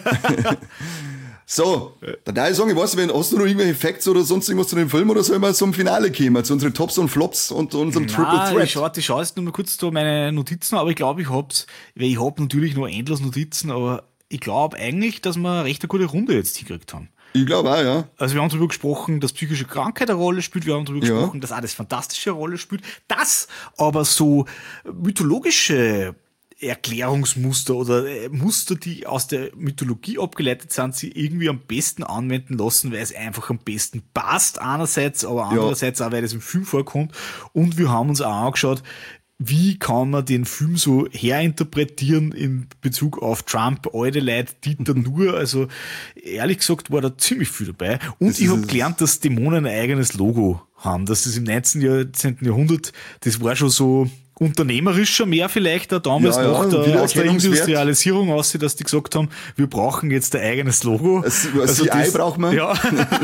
So, dann darf ich sagen, ich weiß nicht, hast du noch irgendwelche Facts oder sonst irgendwas zu dem Film oder sollen wir zum Finale kommen, zu unseren Tops und Flops und unserem Triple Threat? Ich schaue jetzt nur mal kurz da meine Notizen, aber ich glaube, ich habe natürlich noch endlos Notizen, aber ich glaube eigentlich, dass wir eine recht gute Runde jetzt hingekriegt haben. Ich glaube auch, ja. Also wir haben darüber gesprochen, dass psychische Krankheit eine Rolle spielt, wir haben darüber gesprochen, dass auch das Fantastische eine Rolle spielt, dass aber so mythologische Erklärungsmuster oder Muster, die aus der Mythologie abgeleitet sind, sie irgendwie am besten anwenden lassen, weil es einfach am besten passt einerseits, aber andererseits auch, weil das im Film vorkommt. Und wir haben uns auch angeschaut, wie kann man den Film so herinterpretieren in Bezug auf Trump, alte Leute, Dieter Nuhr, also ehrlich gesagt war da ziemlich viel dabei. Und ich habe gelernt, dass Dämonen ein eigenes Logo haben, dass das im 19. Jahrhundert, das war schon so unternehmerischer mehr vielleicht, auch damals nach der Industrialisierung aussieht, dass die gesagt haben, wir brauchen jetzt ein eigenes Logo. Also CI braucht man. Ja.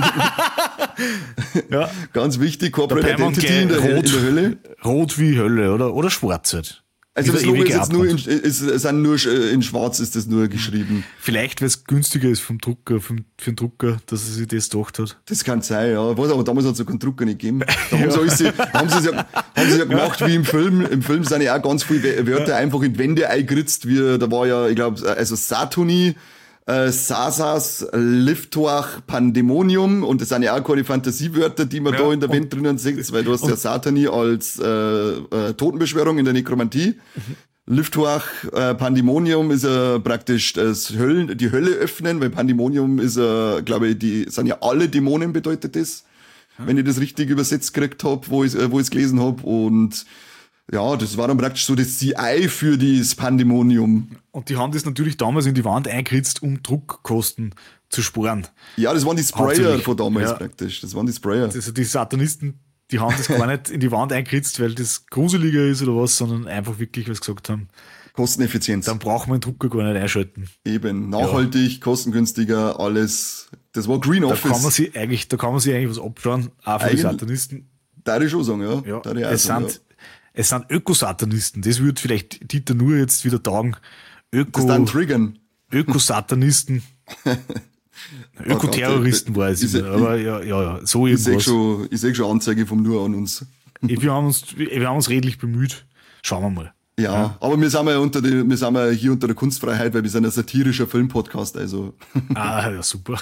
Ja. Ganz wichtig, Corporate Identity in der Hölle. Rot wie Hölle, oder schwarz halt. Also das Logo ist jetzt nur in schwarz ist das nur geschrieben. Vielleicht, weil es günstiger ist vom Drucker, für den Drucker, dass er sich das gedacht hat. Das kann sein, ja. Was, aber damals hat es ja keinen Drucker nicht gegeben. Da haben sie es ja gemacht wie im Film. Im Film sind ja auch ganz viele Wörter einfach in die Wände eingeritzt. Da war ja, ich glaube, also Satuni, Sasas, Liftoach, Pandemonium, und das sind ja auch keine Fantasiewörter, die man da in der Wand drinnen sieht, weil du hast ja Satani als Totenbeschwörung in der Nekromantie. Liftoach, Pandemonium ist ja praktisch die Hölle öffnen, weil Pandemonium ist ja, glaube ich, sind ja alle Dämonen, bedeutet das, wenn ich das richtig übersetzt gekriegt habe, wo ich es gelesen habe. Und ja, das war dann praktisch so das CI für das Pandemonium. Und die haben das natürlich damals in die Wand eingeritzt, um Druckkosten zu sparen. Ja, das waren die Sprayer von damals praktisch. Das waren die Sprayer. Also die Satanisten, die haben das gar nicht in die Wand eingeritzt, weil das gruseliger ist oder was, sondern einfach wirklich, was gesagt haben. Kosteneffizienz. Dann braucht man den Drucker gar nicht einschalten. Eben, nachhaltig, kostengünstiger, alles. Das war Green Office. Da kann man sich eigentlich was abschauen, auch für die Satanisten. Darf ich schon sagen, ja. Es sind Ökosatanisten. Das würde vielleicht Dieter Nuhr jetzt wieder taugen. Das dann triggern. Ökosatanisten. Ökoterroristen war es immer. Aber ja, so irgendwas. Ich sehe schon Anzeige vom Nuhr an uns. Wir haben uns redlich bemüht. Schauen wir mal. Ja, aber wir sind ja hier unter der Kunstfreiheit, weil wir sind ein satirischer Filmpodcast, also. Ja, super.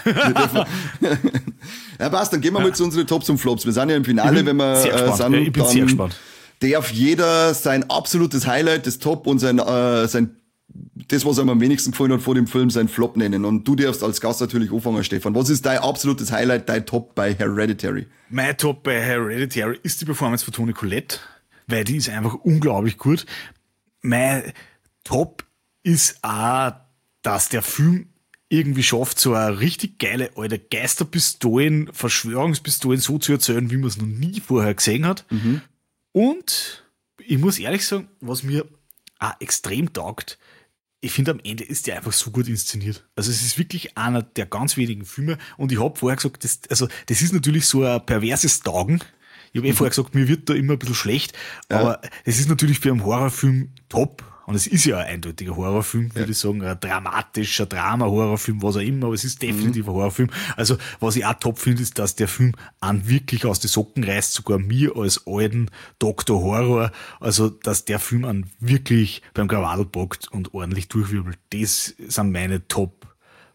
Ja, passt, dann gehen wir mal zu unseren Tops und Flops. Wir sind ja im Finale, wenn wir ich bin sehr gespannt. Darf jeder sein absolutes Highlight, das Top und das, was ihm am wenigsten gefallen hat vor dem Film, sein Flop nennen. Und du darfst als Gast natürlich anfangen, Stefan. Was ist dein absolutes Highlight, dein Top bei Hereditary? Mein Top bei Hereditary ist die Performance von Toni Collette, weil die ist einfach unglaublich gut. Mein Top ist auch, dass der Film irgendwie schafft, so eine richtig geile alte Geisterpistolen, Verschwörungspistolen so zu erzählen, wie man es noch nie vorher gesehen hat. Mhm. Und ich muss ehrlich sagen, was mir auch extrem taugt, ich finde, am Ende ist der einfach so gut inszeniert. Also es ist wirklich einer der ganz wenigen Filme. Und ich habe vorher gesagt, das ist natürlich so ein perverses Taugen. Ich habe vorher gesagt, mir wird da immer ein bisschen schlecht. Aber es ist natürlich für einen Horrorfilm top. Und es ist ja ein eindeutiger Horrorfilm, würde ich sagen, ein dramatischer Drama-Horrorfilm, was auch immer, aber es ist definitiv ein Horrorfilm. Also, was ich auch top finde, ist, dass der Film an wirklich aus den Socken reißt, sogar mir als alten Dr. Horror, also, dass der Film an wirklich beim Krawall packt und ordentlich durchwirbelt. Das sind meine Top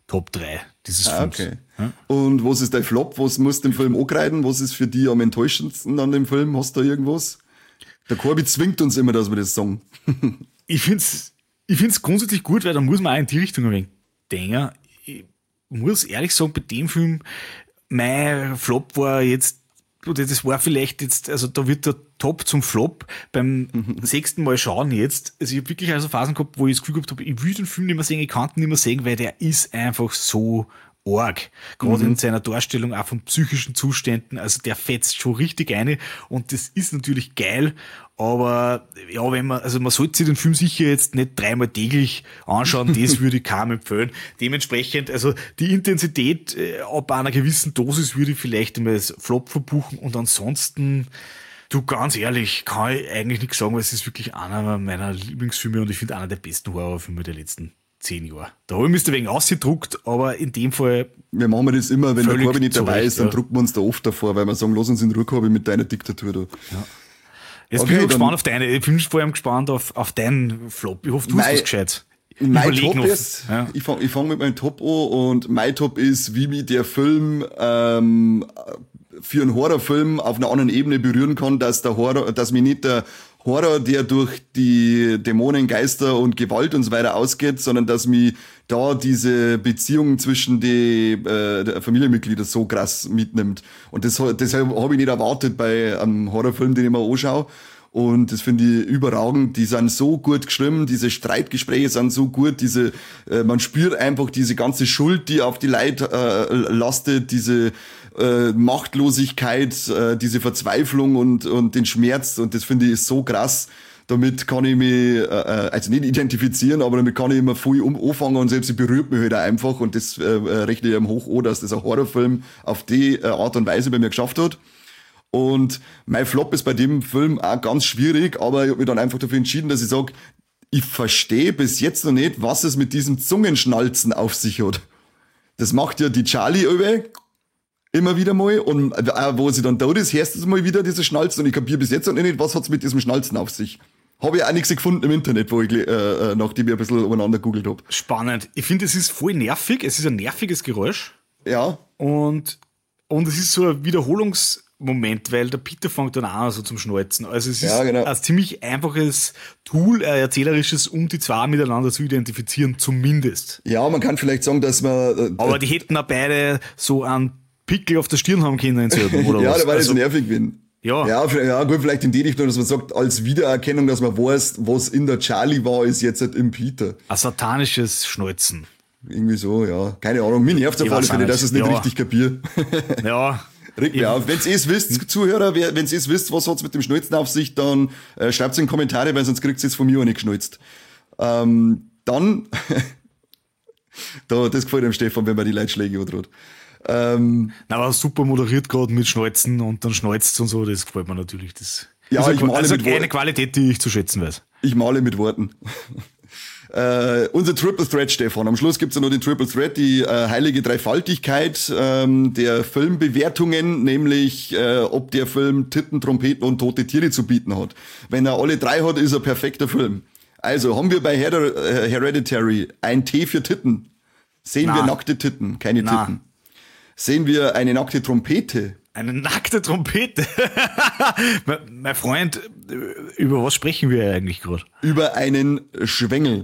Top 3 dieses Films. Okay. Und was ist dein Flop? Was musst du im Film angreifen? Was ist für dich am enttäuschendsten an dem Film? Hast du da irgendwas? Der Corby zwingt uns immer, dass wir das sagen. Ich find's grundsätzlich gut, weil da muss man auch in die Richtung ein wenig denken. Ich muss ehrlich sagen, bei dem Film, mein Flop war jetzt, oder das war vielleicht jetzt, also da wird der Top zum Flop beim 6. Mal schauen jetzt. Also ich habe wirklich also Phasen gehabt, wo ich das Gefühl gehabt habe, ich will den Film nicht mehr sehen, ich kann ihn nicht mehr sehen, weil der ist einfach so arg. Gerade in seiner Darstellung auch von psychischen Zuständen. Also der fetzt schon richtig eine und das ist natürlich geil. Aber ja, man sollte sich den Film sicher jetzt nicht 3-mal täglich anschauen, das würde ich kaum empfehlen. Dementsprechend, also die Intensität ab einer gewissen Dosis würde ich vielleicht einmal als Flop verbuchen und ansonsten, du, ganz ehrlich, kann ich eigentlich nichts sagen, weil es ist wirklich einer meiner Lieblingsfilme und ich finde einer der besten Horrorfilme der letzten 10 Jahre. Da habe ich mich ein wenig ausgedruckt, aber in dem Fall. Wir machen das immer, wenn der Corby nicht dabei ist, dann ja. drucken wir uns da oft davor, weil wir sagen, lass uns in Ruhe, Corby, mit deiner Diktatur da. Ja. Jetzt bin ich gespannt auf deine. Ich bin vor allem gespannt auf deinen Flop. Ich hoffe, du hast was Gescheites. Mein Top ist, ja. Ich fang mit meinem Top an und mein Top ist, wie mich der Film für einen Horrorfilm auf einer anderen Ebene berühren kann, dass mich nicht der Horror, der durch die Dämonen, Geister und Gewalt und so weiter ausgeht, sondern dass mich da diese Beziehung zwischen der Familienmitglieder so krass mitnimmt. Und deshalb habe ich nicht erwartet bei einem Horrorfilm, den ich mir anschaue. Und das finde ich überragend. Die sind so gut geschrieben, diese Streitgespräche sind so gut, man spürt einfach diese ganze Schuld, die auf die Leute lastet, diese Machtlosigkeit, diese Verzweiflung und den Schmerz. Und das finde ich ist so krass. Damit kann ich mich, also nicht identifizieren, aber damit kann ich immer viel anfangen und selbst berührt mich halt auch einfach. Und das rechne ich ihm hoch an, dass das ein Horrorfilm auf die Art und Weise bei mir geschafft hat. Und mein Flop ist bei dem Film auch ganz schwierig, aber ich habe mich dann einfach dafür entschieden, dass ich sage, ich verstehe bis jetzt noch nicht, was es mit diesem Zungenschnalzen auf sich hat. Das macht ja die Charlie immer wieder mal und wo sie dann da ist, hörst du mal wieder diese Schnalzen und ich kapiere bis jetzt noch nicht, was hat's mit diesem Schnalzen auf sich. Habe ich auch nichts gefunden im Internet, wo ich nachdem ich ein bisschen übereinander googelt habe. Spannend. Ich finde, es ist voll nervig. Es ist ein nerviges Geräusch. Ja. Und es ist so ein Wiederholungsmoment, weil der Peter fängt dann an so zum Schnalzen. Also es ist ein ziemlich einfaches Tool, ein erzählerisches, um die zwei miteinander zu identifizieren, zumindest. Ja, man kann vielleicht sagen, dass man... aber die hätten auch beide so einen Pickel auf der Stirn haben können in selben, oder ja, was? da war das nervig bin. Ja, gut, vielleicht in die Richtung, dass man sagt, als Wiedererkennung, dass man weiß, was in der Charlie war, ist jetzt halt im Peter. Ein satanisches Schnalzen. Irgendwie so, ja. Keine Ahnung, mir nervt es auf alle Fälle, dass ich es nicht richtig kapiere. Ja. Regt mich auf. Wenn ihr es wisst, Zuhörer, wenn ihr es wisst, was hat's mit dem Schnalzen auf sich, dann schreibt es in die Kommentare, weil sonst kriegt ihr es von mir auch nicht geschnalzt. Dann, das gefällt dem Stefan, wenn man die Leute Schläge androht. Aber super moderiert gerade mit Schnalzen und dann schnalzt und so, das gefällt mir natürlich. Das ja, ist eine Qualität, die ich zu schätzen weiß. Ich male mit Worten. Unser Triple Threat, Stefan. Am Schluss gibt's ja noch den Triple Threat, die heilige Dreifaltigkeit der Filmbewertungen, nämlich ob der Film Titten, Trompeten und tote Tiere zu bieten hat. Wenn er alle drei hat, ist er perfekter Film. Also haben wir bei Hereditary ein T für Titten. Sehen wir nackte Titten, keine Titten. Sehen wir eine nackte Trompete. Eine nackte Trompete? Mein Freund, über was sprechen wir eigentlich gerade? Über einen Schwengel.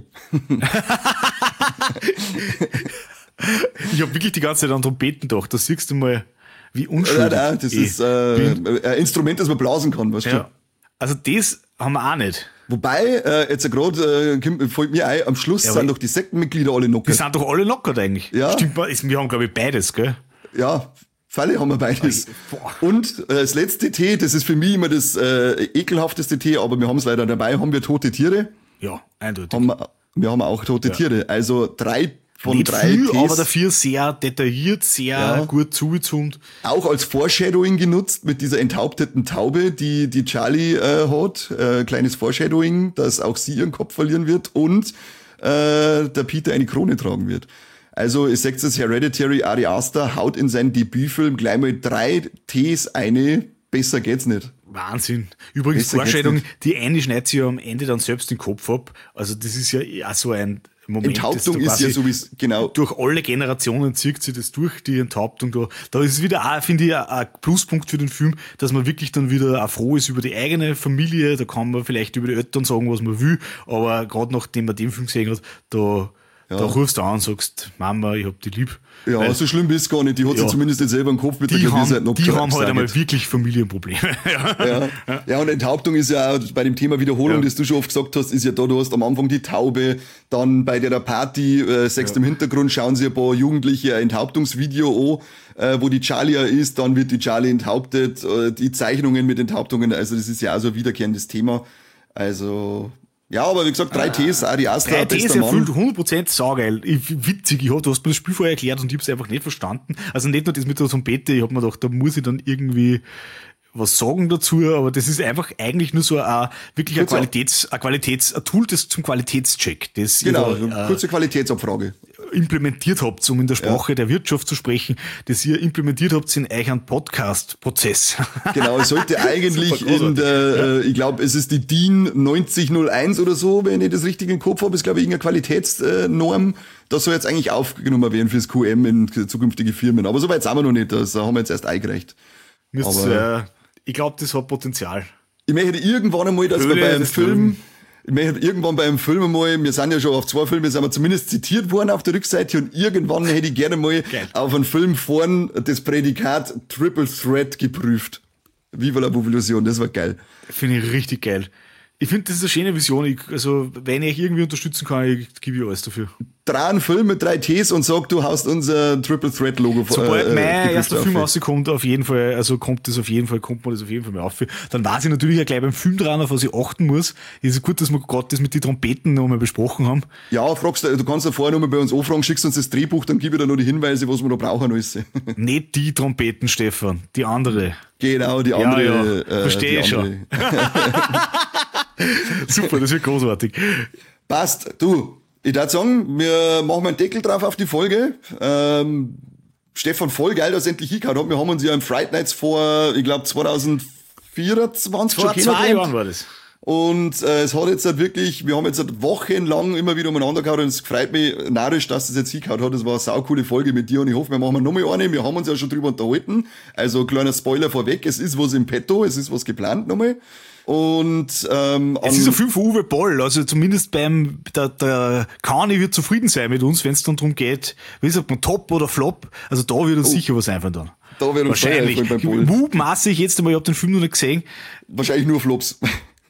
Ich habe wirklich die ganze Zeit an Trompeten gedacht. Da siehst du mal, wie unschuldig. Ja, das ist ein Instrument, das man blasen kann. Weißt du? Also das haben wir auch nicht. Wobei, jetzt gerade fällt mir ein, am Schluss sind doch die Sektenmitglieder alle knockert. Die sind doch alle knockert eigentlich. Ja. Stimmt, wir haben glaube ich beides, gell? Ja, Falle haben wir beides. Und das letzte T, das ist für mich immer das ekelhafteste T, aber wir haben es leider dabei, haben wir tote Tiere. Ja, eindeutig. Wir haben auch tote Tiere. Also 3 von nicht 3 viel, Ts. Aber dafür sehr detailliert, sehr gut zugezoomt. Auch als Foreshadowing genutzt mit dieser enthaupteten Taube, die Charlie hat. Kleines Foreshadowing, dass auch sie ihren Kopf verlieren wird und der Peter eine Krone tragen wird. Also, ihr seht es, Hereditary, Ari Aster haut in seinen Debütfilm gleich mal 3 Ts eine. Besser geht's nicht. Wahnsinn. Übrigens, Vorstellung, die eine schneidet sich ja am Ende dann selbst den Kopf ab. Also, das ist ja auch so ein Moment Enthauptung ist ja sowieso, genau. Durch alle Generationen zieht sich das durch, die Enthauptung da. Da ist es wieder auch, finde ich, ein Pluspunkt für den Film, dass man wirklich dann wieder auch froh ist über die eigene Familie. Da kann man vielleicht über die Eltern sagen, was man will, aber gerade nachdem man den Film gesehen hat, da rufst du an und sagst, Mama, ich hab die lieb. Ja, weil, so schlimm ist es gar nicht. Die hat sie zumindest jetzt selber im Kopf mit der Gewissheit noch Die haben halt einmal wirklich Familienprobleme. Ja, und Enthauptung ist ja auch bei dem Thema Wiederholung, das du schon oft gesagt hast, ist ja da, du hast am Anfang die Taube, dann bei der Party, im Hintergrund schauen sie ein paar Jugendliche ein Enthauptungsvideo an, wo die Charlie ist, dann wird die Charlie enthauptet, die Zeichnungen mit Enthauptungen, also das ist ja auch so ein wiederkehrendes Thema. Also... Ja, aber wie gesagt, 3Ts, Ari Aster, 3Ts erfüllt 100% saugeil. Witzig, du hast mir das Spiel vorher erklärt und ich hab's einfach nicht verstanden. Also nicht nur das mit der Trompete, ich hab mir gedacht, da muss ich dann irgendwie was sagen dazu, aber das ist einfach eigentlich nur so ein Tool, das zum Qualitätscheck. Das genau, kurze Qualitätsabfrage. Implementiert habt, um in der Sprache der Wirtschaft zu sprechen, das ihr implementiert habt in euch einen Podcast-Prozess. Genau, es sollte eigentlich in der, ich glaube, es ist die DIN 9001 oder so, wenn ich das richtig im Kopf habe, ist glaube ich irgendeine Qualitätsnorm. Das soll jetzt eigentlich aufgenommen werden fürs QM in zukünftige Firmen. Aber so weit sind wir noch nicht, das haben wir jetzt erst eingereicht. Ich glaube, das hat Potenzial. Ich möchte irgendwann einmal, dass wir bei einem Film... Ich möchte irgendwann bei einem Film einmal, wir sind ja schon auf 2 Filme, sind wir zumindest zitiert worden auf der Rückseite und irgendwann hätte ich gerne mal auf einen Film vorn das Prädikat Triple Threat geprüft. Viva la Movilusion, das war geil. Finde ich richtig geil. Ich finde, das ist eine schöne Vision. Also, wenn ich irgendwie unterstützen kann, gebe ich alles dafür. Dreh einen Film mit 3 Ts und sag, du hast unser Triple Threat Logo vor. Sobald mein erster Film rauskommt, auf jeden Fall, also kommt man das auf jeden Fall mal auf. Dann weiß ich natürlich auch gleich beim Film dran, auf was ich achten muss. Es ist gut, dass wir gerade das mit den Trompeten noch mal besprochen haben. Ja, du kannst ja vorher noch mal bei uns anfragen, schickst uns das Drehbuch, dann gebe ich dir noch die Hinweise, was wir noch brauchen alles. Nicht die Trompeten, Stefan, die andere. Genau, die andere. Ja. Verstehe ich schon. Super, das wird großartig. Passt, du. Ich würde sagen, wir machen mal einen Deckel drauf auf die Folge. Stefan, voll geil, dass es endlich hingehauen hat. Wir haben uns ja im Fright Nights vor, ich glaube, 2024 vor 2 Jahren war das. Und es hat jetzt halt wirklich, wir haben jetzt halt wochenlang immer wieder umeinander gehauen und es freut mich narrisch, dass es jetzt hingehauen hat. Das war eine saukoole Folge mit dir und ich hoffe, wir machen nochmal eine. Wir haben uns ja schon drüber unterhalten. Also kleiner Spoiler vorweg, es ist was im Petto, es ist was geplant nochmal. Und es ist ein Film von Uwe Boll, also zumindest der Kani wird zufrieden sein mit uns, wenn es dann darum geht, wie sagt man, Top oder Flop, also da wird uns sicher was einfallen dann. Da wird uns wahrscheinlich beim Boll. Mutmaßlich jetzt einmal, ich habe den Film noch nicht gesehen. Wahrscheinlich nur Flops.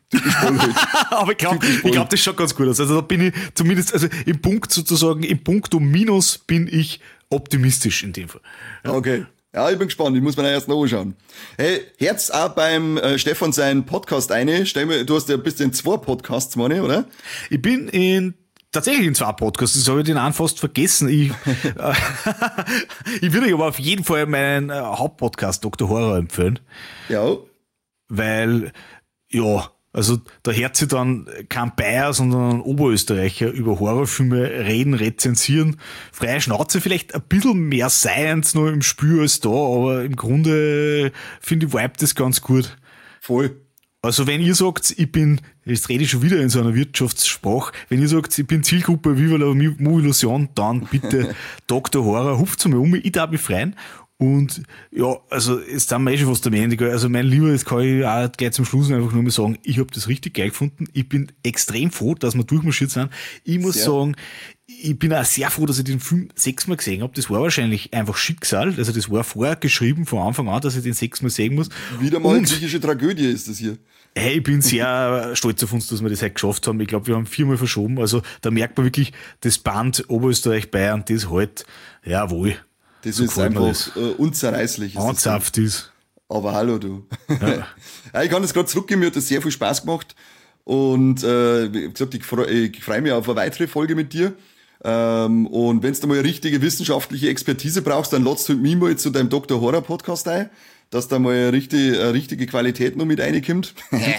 Aber ich glaube, das schaut ganz gut aus. Also da bin ich zumindest, also im Punkt um Minus bin ich optimistisch in dem Fall. Ja. Okay. Ja, ich bin gespannt. Ich muss mir erst noch anschauen. Hey, Herz auch beim Stefan seinen Podcast eine. Du hast ja bist in 2 Podcasts, meine ich, oder? Ich bin tatsächlich in 2 Podcasts. Das habe ich den einen fast vergessen. Ich würde euch aber auf jeden Fall meinen Hauptpodcast Dr. Horror empfehlen. Ja. Weil, ja, also da hört sich dann kein Bayer, sondern ein Oberösterreicher über Horrorfilme reden, rezensieren. Freie Schnauze, vielleicht ein bisschen mehr Science noch im Spiel als da, aber im Grunde finde ich, vibe das ganz gut. Voll. Also wenn ihr sagt, jetzt rede ich schon wieder in so einer Wirtschaftssprache, wenn ihr sagt, ich bin Zielgruppe Viva la Movilusion, dann bitte Dr. Horror, hupft mal um, ich darf mich freuen. Und ja, also jetzt sind wir schon fast am Ende. Also mein Lieber, das kann ich auch gleich zum Schluss einfach nur mal sagen, ich habe das richtig geil gefunden. Ich bin extrem froh, dass wir durchmarschiert sind. Ich muss sagen, ich bin auch sehr froh, dass ich den Film 6-mal gesehen habe. Das war wahrscheinlich einfach Schicksal. Also das war vorgeschrieben von Anfang an, dass ich den 6-mal sehen muss. Wieder mal eine psychische Tragödie ist das hier. Hey, ich bin sehr stolz auf uns, dass wir das heute geschafft haben. Ich glaube, wir haben 4-mal verschoben. Also da merkt man wirklich, das Band Oberösterreich-Bayern, das halt, jawohl. Das so ist einfach unzerreißlich. Anzapft ist. Aber hallo, du. Ja. Ja, ich kann das gerade zurückgeben, mir hat das sehr viel Spaß gemacht. Und wie gesagt, ich freue mich auf eine weitere Folge mit dir. Und wenn du mal eine richtige wissenschaftliche Expertise brauchst, dann lotst du mich mal zu deinem Dr. Horror Podcast ein, dass da mal eine richtige Qualität noch mit reinkommt.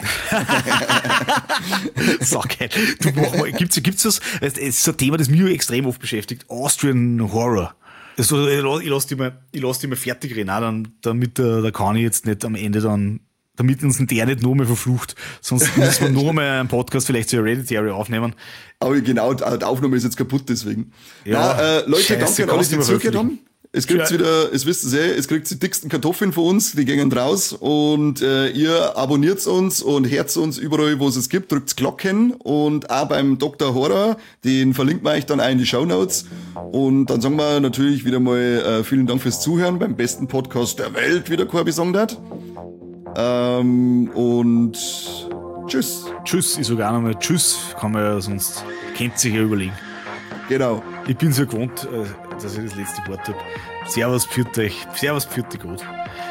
So geil. Du, mach mal, gibt's das? Es ist ein Thema, das mich extrem oft beschäftigt. Austrian Horror. Also, ich lass die mal fertig reden, auch damit der Kani jetzt nicht am Ende dann damit uns der nicht noch mehr verflucht. Sonst müssen wir noch mal einen Podcast vielleicht zu Hereditary aufnehmen. Aber genau, die Aufnahme ist jetzt kaputt deswegen. Ja, Leute, scheiße, danke an alle, kannst die du mal zugehört haben. Es kriegt Ja. wieder, es wisst ihr es kriegt die dicksten Kartoffeln von uns, die gehen raus und ihr abonniert uns und hört uns überall, wo es gibt, drückt Glocken und auch beim Dr. Horror, den verlinken wir euch dann auch in die Shownotes und dann sagen wir natürlich wieder mal vielen Dank fürs Zuhören beim besten Podcast der Welt, wie der Corby sagen hat. Und tschüss. Tschüss, ich sage auch nochmal Tschüss, kann man ja sonst, kennt sich ja überlegen. Genau. Ich bin so gewohnt, dass ich das letzte Wort habe. Servus, pfiat euch. Servus, pfiat euch gut.